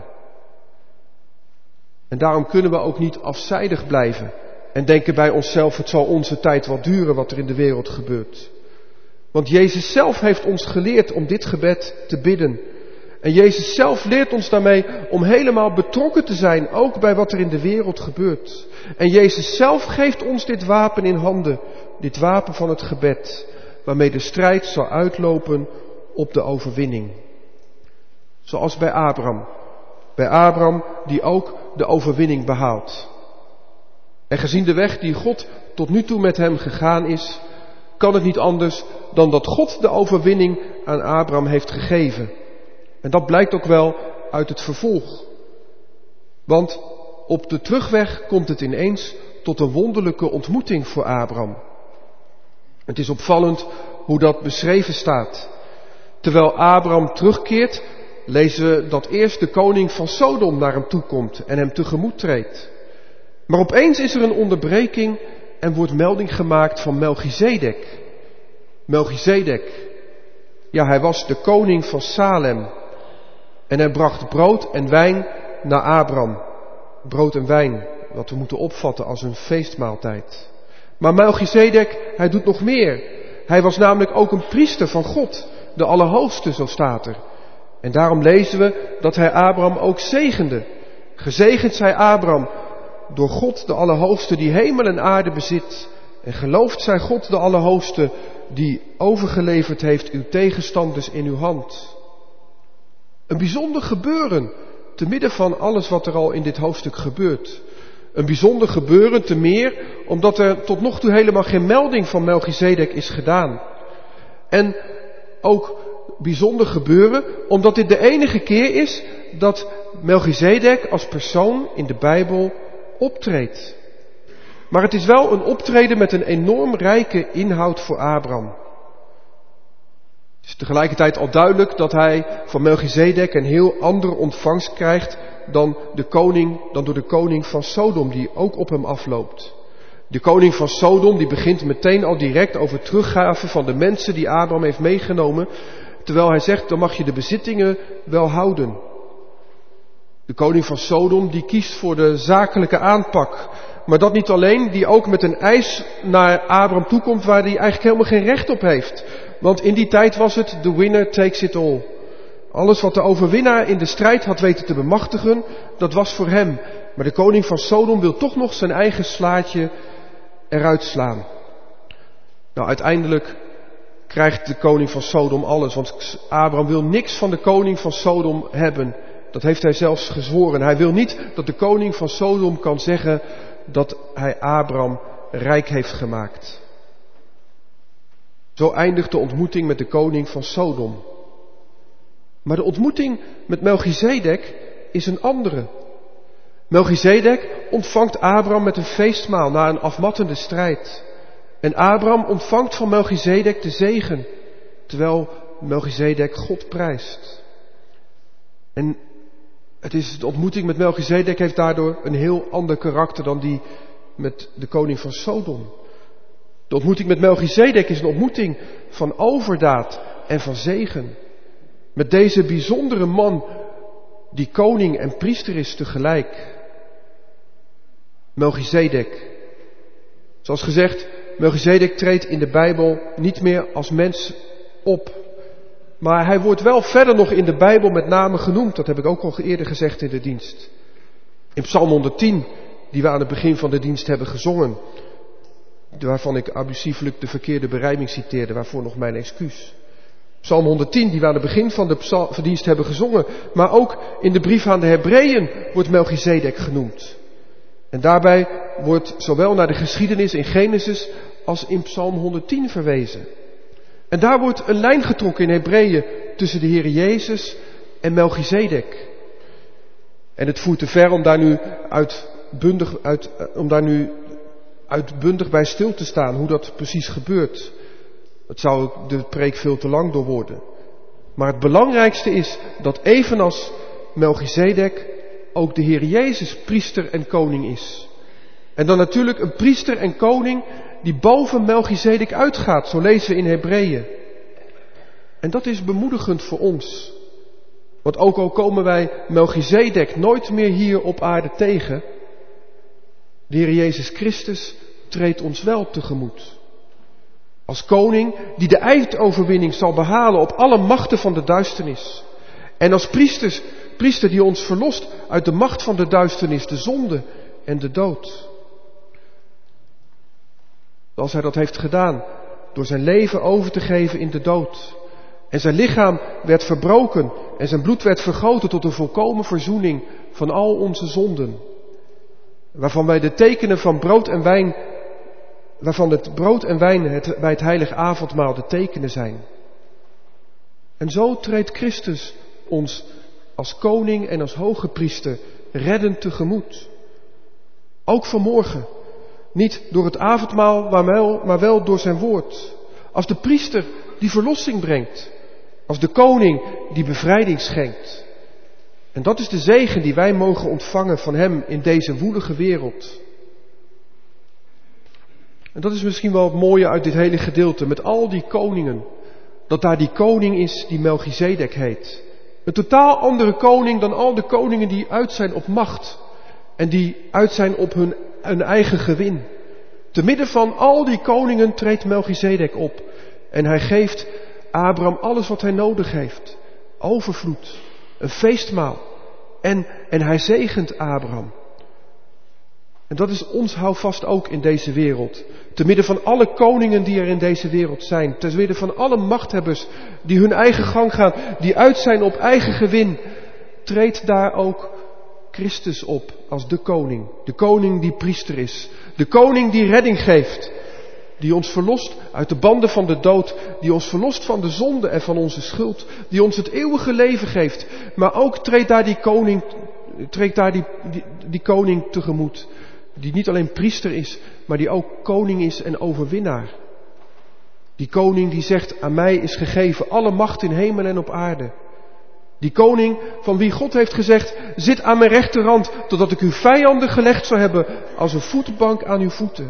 Speaker 2: En daarom kunnen we ook niet afzijdig blijven en denken bij onszelf, het zal onze tijd wel duren wat er in de wereld gebeurt. Want Jezus zelf heeft ons geleerd om dit gebed te bidden. En Jezus zelf leert ons daarmee om helemaal betrokken te zijn, ook bij wat er in de wereld gebeurt. En Jezus zelf geeft ons dit wapen in handen, dit wapen van het gebed, waarmee de strijd zal uitlopen op de overwinning. Zoals bij Abraham. Bij Abraham die ook de overwinning behaalt. En gezien de weg die God tot nu toe met hem gegaan is, kan het niet anders dan dat God de overwinning aan Abraham heeft gegeven. En dat blijkt ook wel uit het vervolg. Want op de terugweg komt het ineens tot een wonderlijke ontmoeting voor Abraham. Het is opvallend hoe dat beschreven staat. Terwijl Abraham terugkeert, lezen we dat eerst de koning van Sodom naar hem toe komt en hem tegemoet treedt. Maar opeens is er een onderbreking en wordt melding gemaakt van Melchizedek. Melchizedek, ja, hij was de koning van Salem. En hij bracht brood en wijn naar Abraham. Brood en wijn, wat we moeten opvatten als een feestmaaltijd. Maar Melchizedek, hij doet nog meer. Hij was namelijk ook een priester van God, de Allerhoogste, zo staat er. En daarom lezen we dat hij Abraham ook zegende. Gezegend zij Abraham door God, de Allerhoogste, die hemel en aarde bezit. En geloofd zij God, de Allerhoogste, die overgeleverd heeft uw tegenstanders in uw hand. Een bijzonder gebeuren, te midden van alles wat er al in dit hoofdstuk gebeurt. Een bijzonder gebeuren, te meer, omdat er tot nog toe helemaal geen melding van Melchizedek is gedaan. En ook bijzonder gebeuren, omdat dit de enige keer is dat Melchizedek als persoon in de Bijbel optreedt. Maar het is wel een optreden met een enorm rijke inhoud voor Abraham. Het is tegelijkertijd al duidelijk dat hij van Melchizedek een heel andere ontvangst krijgt dan door de koning van Sodom, die ook op hem afloopt. De koning van Sodom die begint meteen al direct over teruggave van de mensen die Abraham heeft meegenomen, terwijl hij zegt, dan mag je de bezittingen wel houden. De koning van Sodom die kiest voor de zakelijke aanpak. Maar dat niet alleen, die ook met een eis naar Abraham toekomt waar hij eigenlijk helemaal geen recht op heeft. Want in die tijd was het, the winner takes it all. Alles wat de overwinnaar in de strijd had weten te bemachtigen, dat was voor hem. Maar de koning van Sodom wil toch nog zijn eigen slaatje eruit slaan. Nou, uiteindelijk krijgt de koning van Sodom alles, want Abraham wil niks van de koning van Sodom hebben. Dat heeft hij zelfs gezworen. Hij wil niet dat de koning van Sodom kan zeggen dat hij Abraham rijk heeft gemaakt. Zo eindigt de ontmoeting met de koning van Sodom. Maar de ontmoeting met Melchizedek is een andere. Melchizedek ontvangt Abraham met een feestmaal na een afmattende strijd. En Abraham ontvangt van Melchizedek de zegen, terwijl Melchizedek God prijst. En de ontmoeting met Melchizedek heeft daardoor een heel ander karakter dan die met de koning van Sodom. De ontmoeting met Melchizedek is een ontmoeting van overdaad en van zegen. Met deze bijzondere man die koning en priester is tegelijk. Melchizedek. Zoals gezegd, Melchizedek treedt in de Bijbel niet meer als mens op. Maar hij wordt wel verder nog in de Bijbel met name genoemd. Dat heb ik ook al eerder gezegd in de dienst. In Psalm 110, die we aan het begin van de dienst hebben gezongen. Waarvan ik abusieflijk de verkeerde berijming citeerde, waarvoor nog mijn excuus. Psalm 110, die we aan het begin van de dienst hebben gezongen. Maar ook in de brief aan de Hebreeën wordt Melchizedek genoemd. En daarbij wordt zowel naar de geschiedenis in Genesis als in Psalm 110 verwezen. En daar wordt een lijn getrokken in Hebreeën tussen de Heer Jezus en Melchizedek. En het voert te ver om daar nu uitbundig bij stil te staan, hoe dat precies gebeurt. Het zou de preek veel te lang door worden. Maar het belangrijkste is dat evenals Melchizedek ook de Heer Jezus priester en koning is. En dan natuurlijk een priester en koning die boven Melchizedek uitgaat, zo lezen we in Hebreeën. En dat is bemoedigend voor ons. Want ook al komen wij Melchizedek nooit meer hier op aarde tegen, de Heer Jezus Christus treedt ons wel tegemoet. Als koning die de eindoverwinning zal behalen op alle machten van de duisternis. En als priester die ons verlost uit de macht van de duisternis, de zonde en de dood. Zoals hij dat heeft gedaan door zijn leven over te geven in de dood. En zijn lichaam werd verbroken en zijn bloed werd vergoten tot een volkomen verzoening van al onze zonden. Waarvan wij de tekenen van brood en wijn, waarvan het brood en wijn bij het heilige avondmaal de tekenen zijn. En zo treedt Christus ons als koning en als hoge priester reddend tegemoet. Ook vanmorgen. Niet door het avondmaal, maar wel door zijn woord. Als de priester die verlossing brengt. Als de koning die bevrijding schenkt. En dat is de zegen die wij mogen ontvangen van hem in deze woelige wereld. En dat is misschien wel het mooie uit dit hele gedeelte. Met al die koningen. Dat daar die koning is die Melchizedek heet. Een totaal andere koning dan al de koningen die uit zijn op macht. En die uit zijn op hun eigen gewin. Te midden van al die koningen treedt Melchizedek op. En hij geeft Abraham alles wat hij nodig heeft. Overvloed. Een feestmaal. En hij zegent Abraham. En dat is ons houvast ook in deze wereld. Te midden van alle koningen die er in deze wereld zijn. Te midden van alle machthebbers die hun eigen gang gaan. Die uit zijn op eigen gewin. Treedt daar ook Christus op als de koning. De koning die priester is. De koning die redding geeft. Die ons verlost uit de banden van de dood. Die ons verlost van de zonde en van onze schuld. Die ons het eeuwige leven geeft. Maar ook treedt daar die koning tegemoet. Die niet alleen priester is, maar die ook koning is en overwinnaar. Die koning die zegt, aan mij is gegeven alle macht in hemel en op aarde. Die koning van wie God heeft gezegd, zit aan mijn rechterhand, totdat ik uw vijanden gelegd zou hebben als een voetbank aan uw voeten.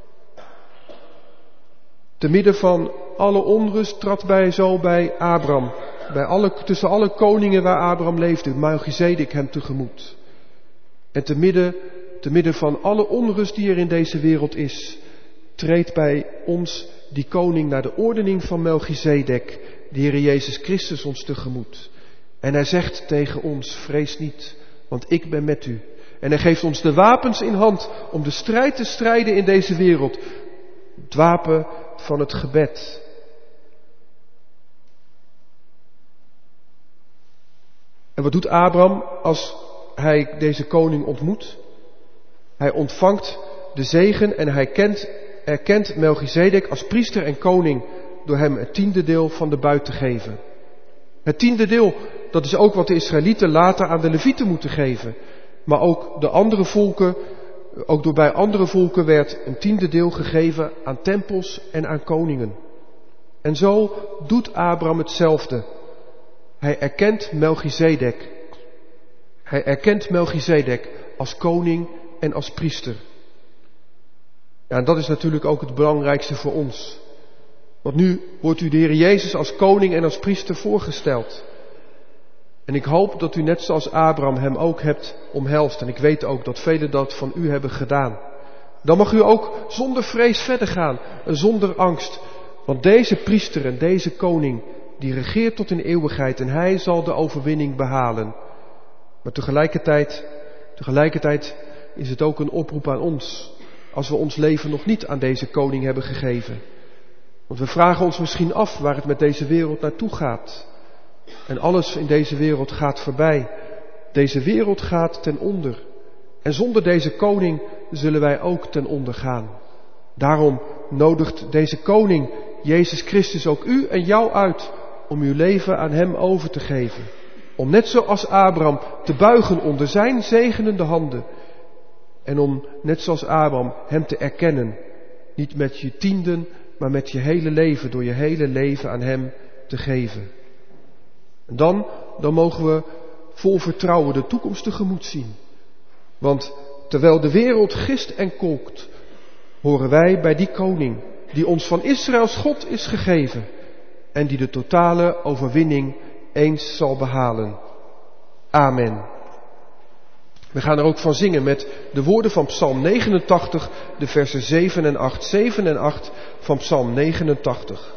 Speaker 2: Te midden van alle onrust trad bij Abraham, tussen alle koningen waar Abraham leefde, Melchizedek hem tegemoet. En te midden van alle onrust die er in deze wereld is, treedt bij ons die koning naar de ordening van Melchizedek, de Heer Jezus Christus, ons tegemoet. En hij zegt tegen ons, vrees niet, want ik ben met u. En hij geeft ons de wapens in hand om de strijd te strijden in deze wereld. Het wapen van het gebed. En wat doet Abraham als hij deze koning ontmoet? Hij ontvangt de zegen en hij erkent Melchizedek als priester en koning door hem het 10e deel van de buit te geven. Het 10e deel, dat is ook wat de Israëlieten later aan de Levieten moeten geven. Maar ook bij andere volken werd een 10e deel gegeven aan tempels en aan koningen. En zo doet Abraham hetzelfde. Hij erkent Melchizedek als koning en als priester. Ja, en dat is natuurlijk ook het belangrijkste voor ons. Want nu wordt u de Heer Jezus als koning en als priester voorgesteld. En ik hoop dat u net zoals Abraham hem ook hebt omhelst. En ik weet ook dat velen dat van u hebben gedaan. Dan mag u ook zonder vrees verder gaan en zonder angst. Want deze priester en deze koning, die regeert tot in eeuwigheid en hij zal de overwinning behalen. Maar tegelijkertijd is het ook een oproep aan ons, als we ons leven nog niet aan deze koning hebben gegeven. Want we vragen ons misschien af waar het met deze wereld naartoe gaat. En alles in deze wereld gaat voorbij. Deze wereld gaat ten onder. En zonder deze koning zullen wij ook ten onder gaan. Daarom nodigt deze koning, Jezus Christus, ook u en jou uit om uw leven aan hem over te geven. Om net zoals Abraham te buigen onder zijn zegenende handen. En om net zoals Abraham hem te erkennen. Niet met je tienden, maar met je hele leven, door je hele leven aan hem te geven. En dan mogen we vol vertrouwen de toekomst tegemoet zien. Want terwijl de wereld gist en kolkt, horen wij bij die koning die ons van Israëls God is gegeven en die de totale overwinning eens zal behalen. Amen. We gaan er ook van zingen met de woorden van Psalm 89, de versen 7 en 8. 7 en 8 van Psalm 89.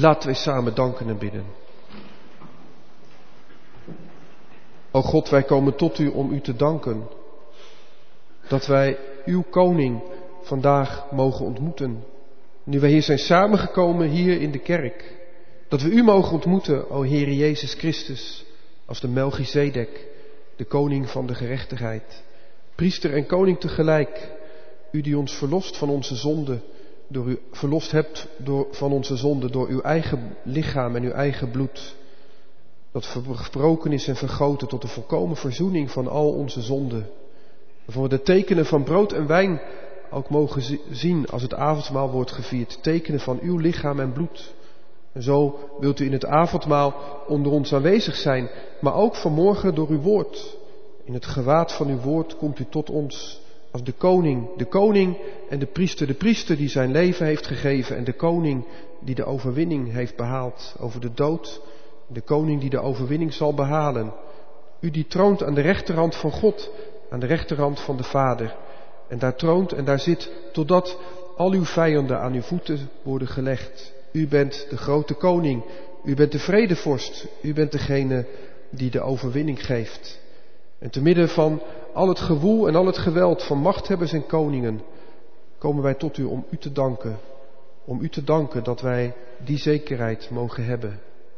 Speaker 2: Laten we samen danken en bidden. O God, wij komen tot u om u te danken. Dat wij uw koning vandaag mogen ontmoeten. Nu wij hier zijn samengekomen, hier in de kerk. Dat we u mogen ontmoeten, o Heere Jezus Christus, als de Melchizedek, de koning van de gerechtigheid. Priester en koning tegelijk. U die ons verlost van onze zonde, verlost hebt van onze zonde door uw eigen lichaam en uw eigen bloed. Dat verbroken is en vergoten tot de volkomen verzoening van al onze zonden. Waarvoor we de tekenen van brood en wijn ook mogen zien als het avondmaal wordt gevierd. Tekenen van uw lichaam en bloed. En zo wilt u in het avondmaal onder ons aanwezig zijn, maar ook vanmorgen door uw woord. In het gewaad van uw woord komt u tot ons als de koning en de priester die zijn leven heeft gegeven en de koning die de overwinning heeft behaald over de dood, de koning die de overwinning zal behalen. U die troont aan de rechterhand van God, aan de rechterhand van de Vader. En daar troont en daar zit totdat al uw vijanden aan uw voeten worden gelegd. U bent de grote koning, u bent de vredevorst, u bent degene die de overwinning geeft. En te midden van al het gewoel en al het geweld van machthebbers en koningen komen wij tot u om u te danken. Om u te danken dat wij die zekerheid mogen hebben.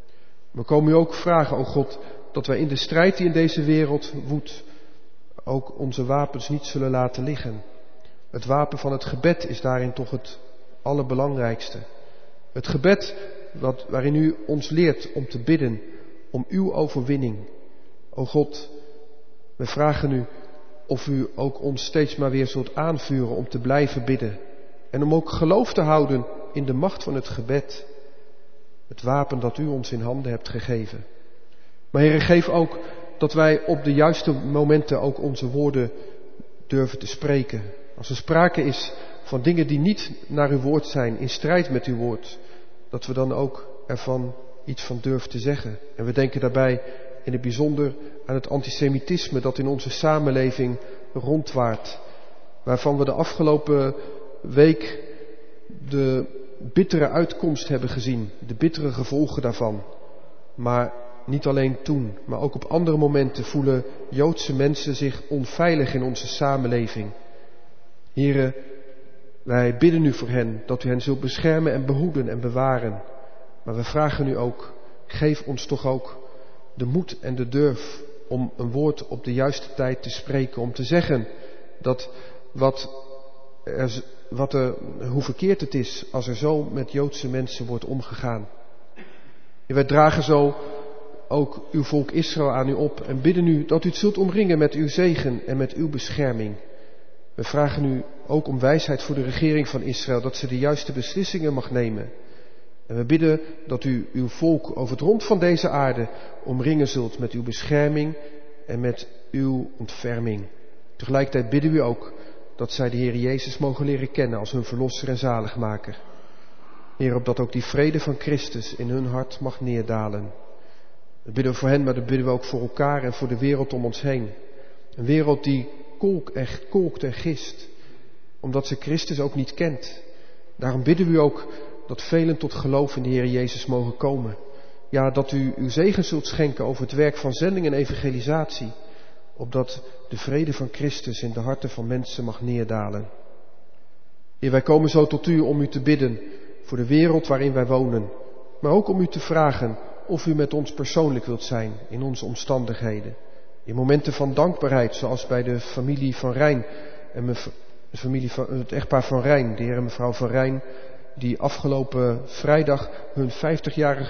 Speaker 2: We komen u ook vragen, o God, dat wij in de strijd die in deze wereld woedt ook onze wapens niet zullen laten liggen. Het wapen van het gebed is daarin toch het allerbelangrijkste. Het gebed waarin u ons leert om te bidden om uw overwinning. O God, we vragen u of u ook ons steeds maar weer zult aanvuren om te blijven bidden. En om ook geloof te houden in de macht van het gebed. Het wapen dat u ons in handen hebt gegeven. Maar Heere, geef ook dat wij op de juiste momenten ook onze woorden durven te spreken. Als er sprake is van dingen die niet naar uw woord zijn, in strijd met uw woord, dat we dan ook ervan iets van durven te zeggen. En we denken daarbij in het bijzonder aan het antisemitisme dat in onze samenleving rondwaart. Waarvan we de afgelopen week de bittere uitkomst hebben gezien, de bittere gevolgen daarvan. Maar niet alleen toen, maar ook op andere momenten voelen Joodse mensen zich onveilig in onze samenleving. Here, wij bidden u voor hen, dat u hen zult beschermen en behoeden en bewaren. Maar we vragen u ook, geef ons toch ook de moed en de durf om een woord op de juiste tijd te spreken. Om te zeggen dat hoe verkeerd het is als er zo met Joodse mensen wordt omgegaan. Wij dragen zo ook uw volk Israël aan u op en bidden u dat u het zult omringen met uw zegen en met uw bescherming. We vragen u ook om wijsheid voor de regering van Israël, dat ze de juiste beslissingen mag nemen. En we bidden dat u uw volk over het rond van deze aarde omringen zult met uw bescherming en met uw ontferming. Tegelijkertijd bidden we ook dat zij de Heer Jezus mogen leren kennen als hun verlosser en zaligmaker. Heer, opdat ook die vrede van Christus in hun hart mag neerdalen. Dat bidden we voor hen, maar dat bidden we ook voor elkaar en voor de wereld om ons heen. Een wereld die kolkt en gist, omdat ze Christus ook niet kent. Daarom bidden we ook dat velen tot geloof in de Heer Jezus mogen komen. Ja, dat u uw zegen zult schenken over het werk van zending en evangelisatie, opdat de vrede van Christus in de harten van mensen mag neerdalen. Heer, wij komen zo tot u om u te bidden voor de wereld waarin wij wonen, maar ook om u te vragen of u met ons persoonlijk wilt zijn in onze omstandigheden. In momenten van dankbaarheid, zoals bij de familie van Rijn en het echtpaar van Rijn, de heer en mevrouw van Rijn, die afgelopen vrijdag hun 50-jarig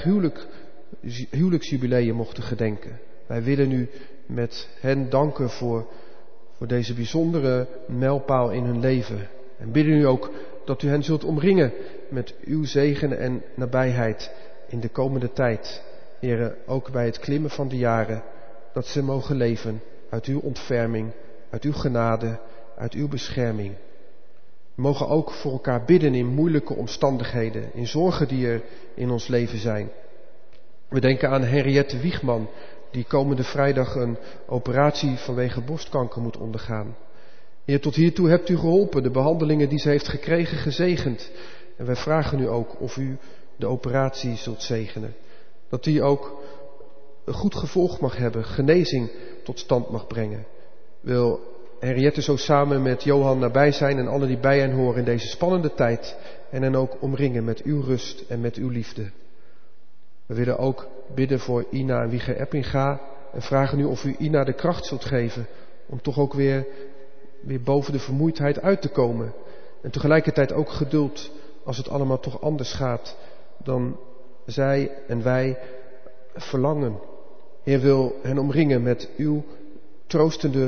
Speaker 2: huwelijksjubileum mochten gedenken. Wij willen u met hen danken voor deze bijzondere mijlpaal in hun leven. En bidden u ook dat u hen zult omringen met uw zegen en nabijheid in de komende tijd. Heere, ook bij het klimmen van de jaren, dat ze mogen leven uit uw ontferming, uit uw genade, uit uw bescherming. We mogen ook voor elkaar bidden in moeilijke omstandigheden, in zorgen die er in ons leven zijn. We denken aan Henriette Wiegman, die komende vrijdag een operatie vanwege borstkanker moet ondergaan. Heer, tot hiertoe hebt u geholpen, de behandelingen die ze heeft gekregen gezegend. En wij vragen u ook of u de operatie zult zegenen. Dat die ook een goed gevolg mag hebben, genezing tot stand mag brengen. Wil Henriette zo samen met Johan nabij zijn en allen die bij hen horen in deze spannende tijd en hen ook omringen met uw rust en met uw liefde. We willen ook bidden voor Ina en Wieger Eppinga en vragen nu of u Ina de kracht zult geven om toch ook weer boven de vermoeidheid uit te komen. En tegelijkertijd ook geduld als het allemaal toch anders gaat dan zij en wij verlangen. Heer, wil hen omringen met uw troostende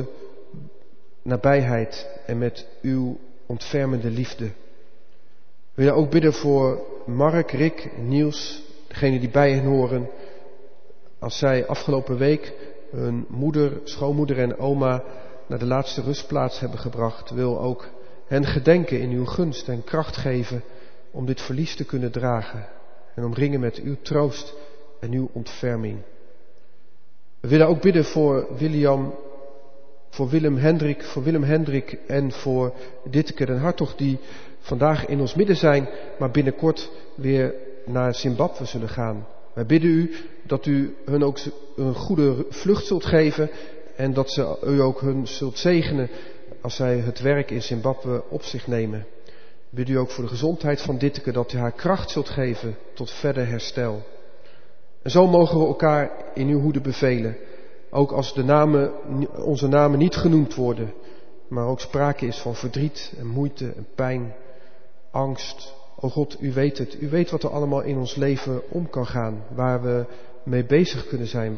Speaker 2: nabijheid en met uw ontfermende liefde. We willen ook bidden voor Mark, Rick, Niels, degenen die bij hen horen. Als zij afgelopen week hun moeder, schoonmoeder en oma naar de laatste rustplaats hebben gebracht, wil ook hen gedenken in uw gunst en kracht geven om dit verlies te kunnen dragen. En omringen met uw troost en uw ontferming. We willen ook bidden voor William, voor Willem Hendrik en voor Ditteke den Hartog die vandaag in ons midden zijn, maar binnenkort weer naar Zimbabwe zullen gaan. Wij bidden u dat u hun ook een goede vlucht zult geven en dat u ook hun zult zegenen als zij het werk in Zimbabwe op zich nemen. We bidden u ook voor de gezondheid van Ditteke, dat u haar kracht zult geven tot verder herstel. En zo mogen we elkaar in uw hoede bevelen. Ook als onze namen niet genoemd worden, maar ook sprake is van verdriet en moeite en pijn, angst. O God, u weet het. U weet wat er allemaal in ons leven om kan gaan, waar we mee bezig kunnen zijn,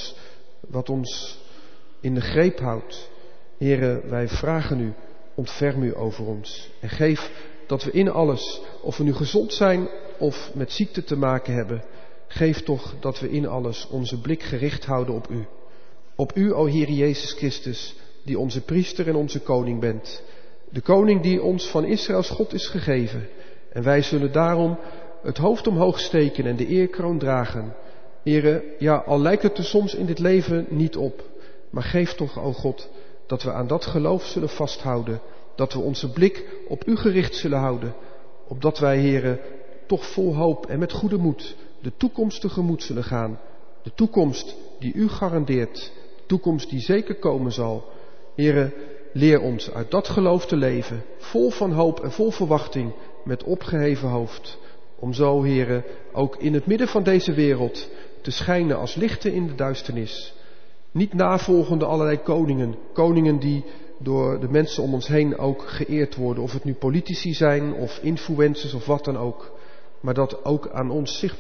Speaker 2: wat ons in de greep houdt. Here, wij vragen u, ontferm u over ons en geef dat we in alles, of we nu gezond zijn of met ziekte te maken hebben, geef toch dat we in alles onze blik gericht houden op u. Op u, o Heer Jezus Christus, die onze priester en onze koning bent. De koning die ons van Israëls God is gegeven. En wij zullen daarom het hoofd omhoog steken en de eerkroon dragen. Here, ja, al lijkt het er soms in dit leven niet op. Maar geef toch, o God, dat we aan dat geloof zullen vasthouden. Dat we onze blik op u gericht zullen houden. Opdat wij, Here, toch vol hoop en met goede moed de toekomst tegemoet zullen gaan. De toekomst die u garandeert. De toekomst die zeker komen zal. Here, leer ons uit dat geloof te leven. Vol van hoop en vol verwachting. Met opgeheven hoofd. Om zo, Here, ook in het midden van deze wereld te schijnen als lichten in de duisternis. Niet navolgende allerlei koningen. Koningen die door de mensen om ons heen ook geëerd worden. Of het nu politici zijn of influencers of wat dan ook. Maar dat ook aan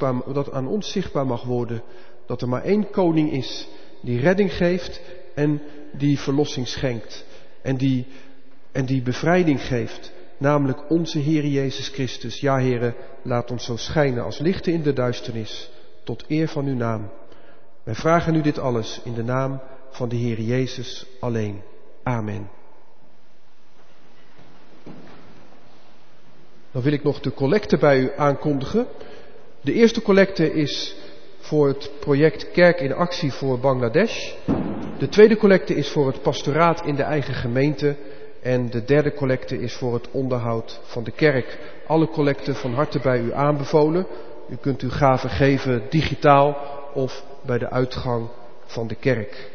Speaker 2: ons zichtbaar mag worden. Dat er maar één koning is die redding geeft en die verlossing schenkt. En die bevrijding geeft. Namelijk onze Heer Jezus Christus. Ja, Heere, laat ons zo schijnen als lichten in de duisternis. Tot eer van uw naam. Wij vragen u dit alles in de naam van de Heer Jezus alleen. Amen. Dan wil ik nog de collecte bij u aankondigen. De eerste collecte is voor het project Kerk in Actie voor Bangladesh. De tweede collecte is voor het pastoraat in de eigen gemeente. En de derde collecte is voor het onderhoud van de kerk. Alle collecten van harte bij u aanbevolen. U kunt uw gaven geven digitaal of bij de uitgang van de kerk.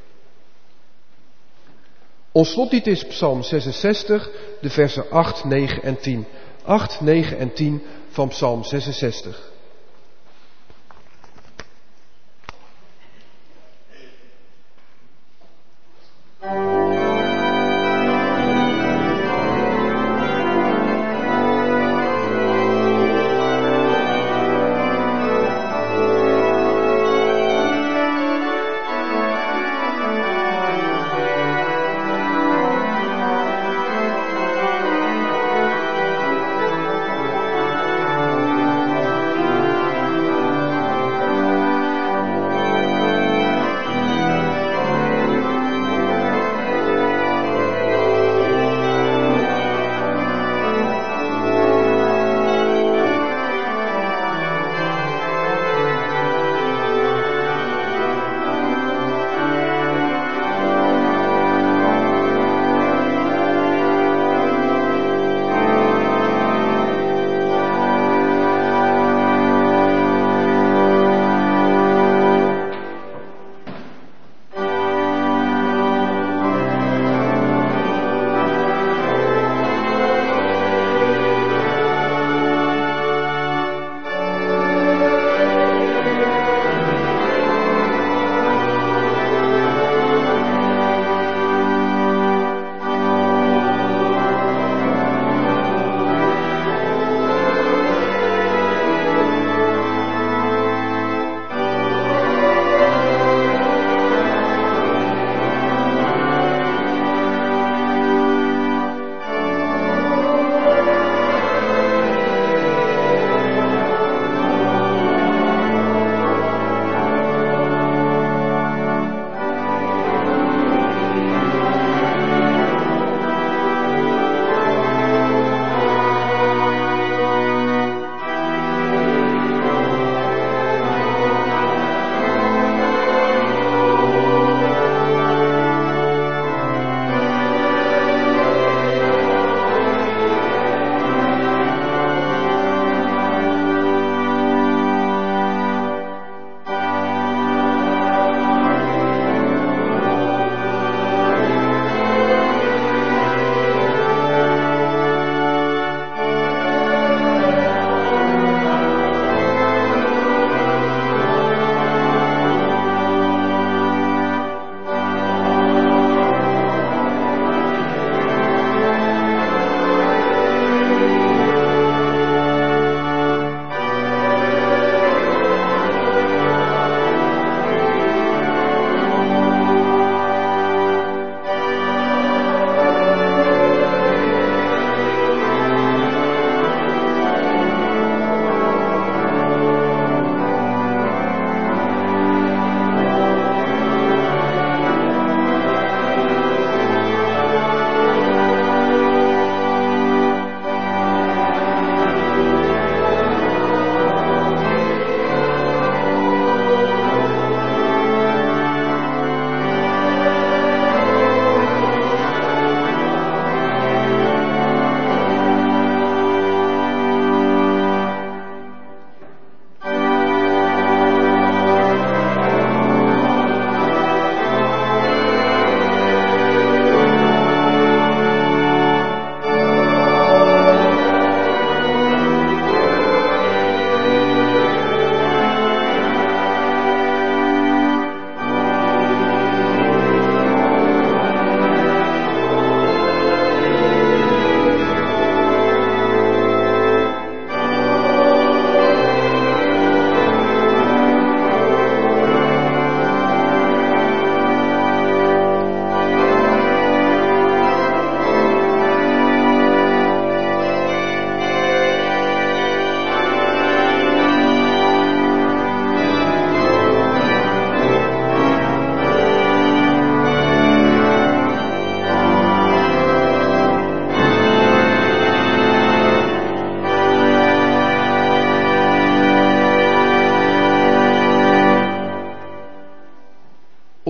Speaker 2: Ons slotlied is Psalm 66, de versen 8, 9 en 10. 8, 9 en 10 van Psalm 66.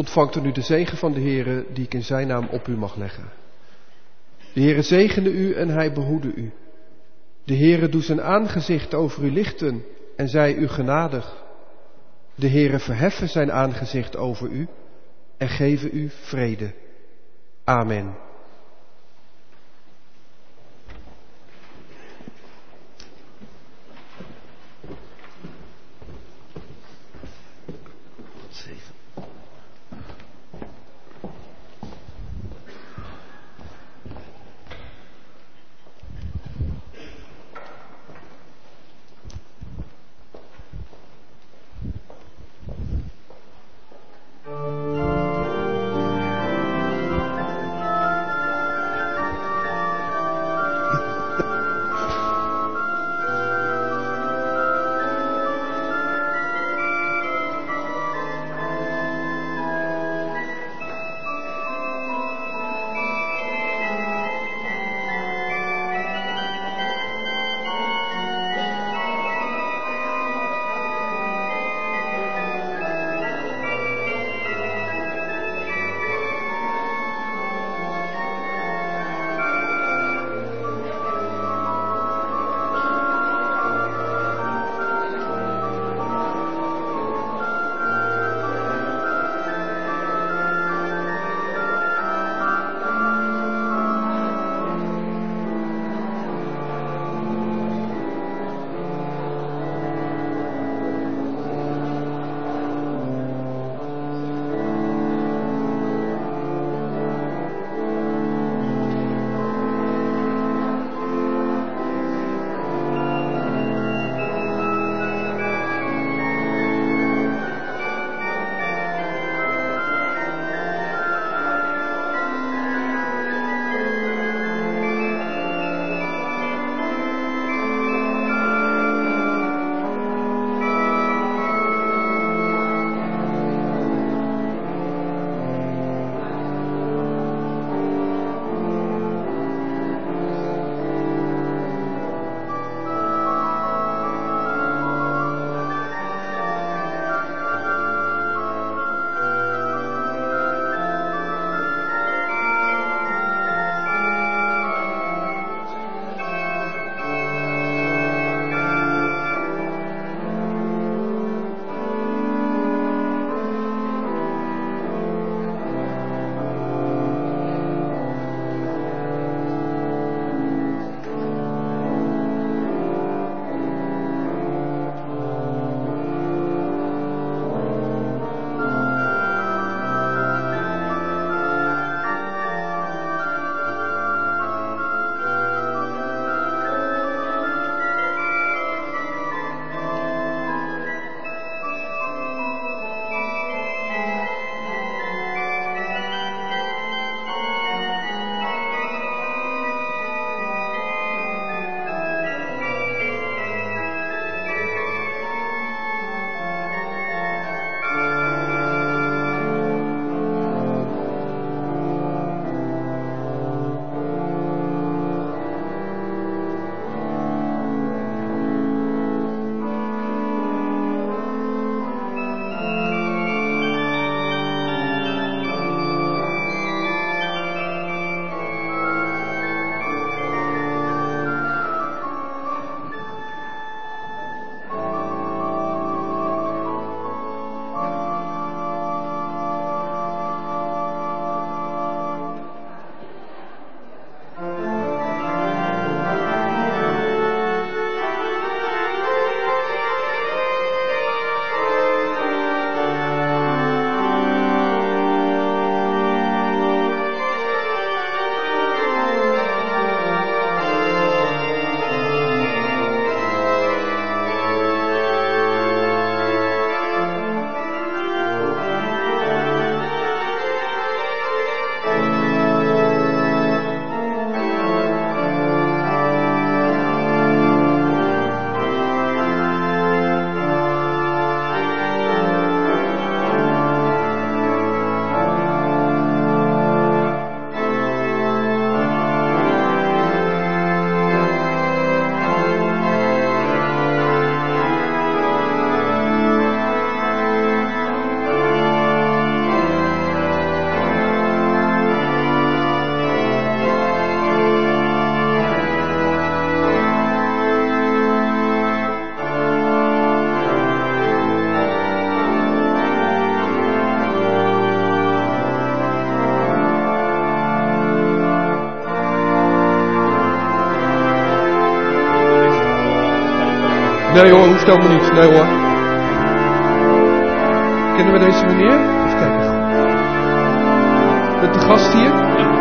Speaker 2: Ontvangt er nu de zegen van de Heere, die ik in zijn naam op u mag leggen. De Heere zegene u en hij behoede u. De Heere doe zijn aangezicht over u lichten en zij u genadig. De Heere verheffe zijn aangezicht over u en geven u vrede. Amen. Nee hoor, hoeft helemaal niet. Nee hoor. Kennen we deze meneer? Even kijken. Met de gast hier?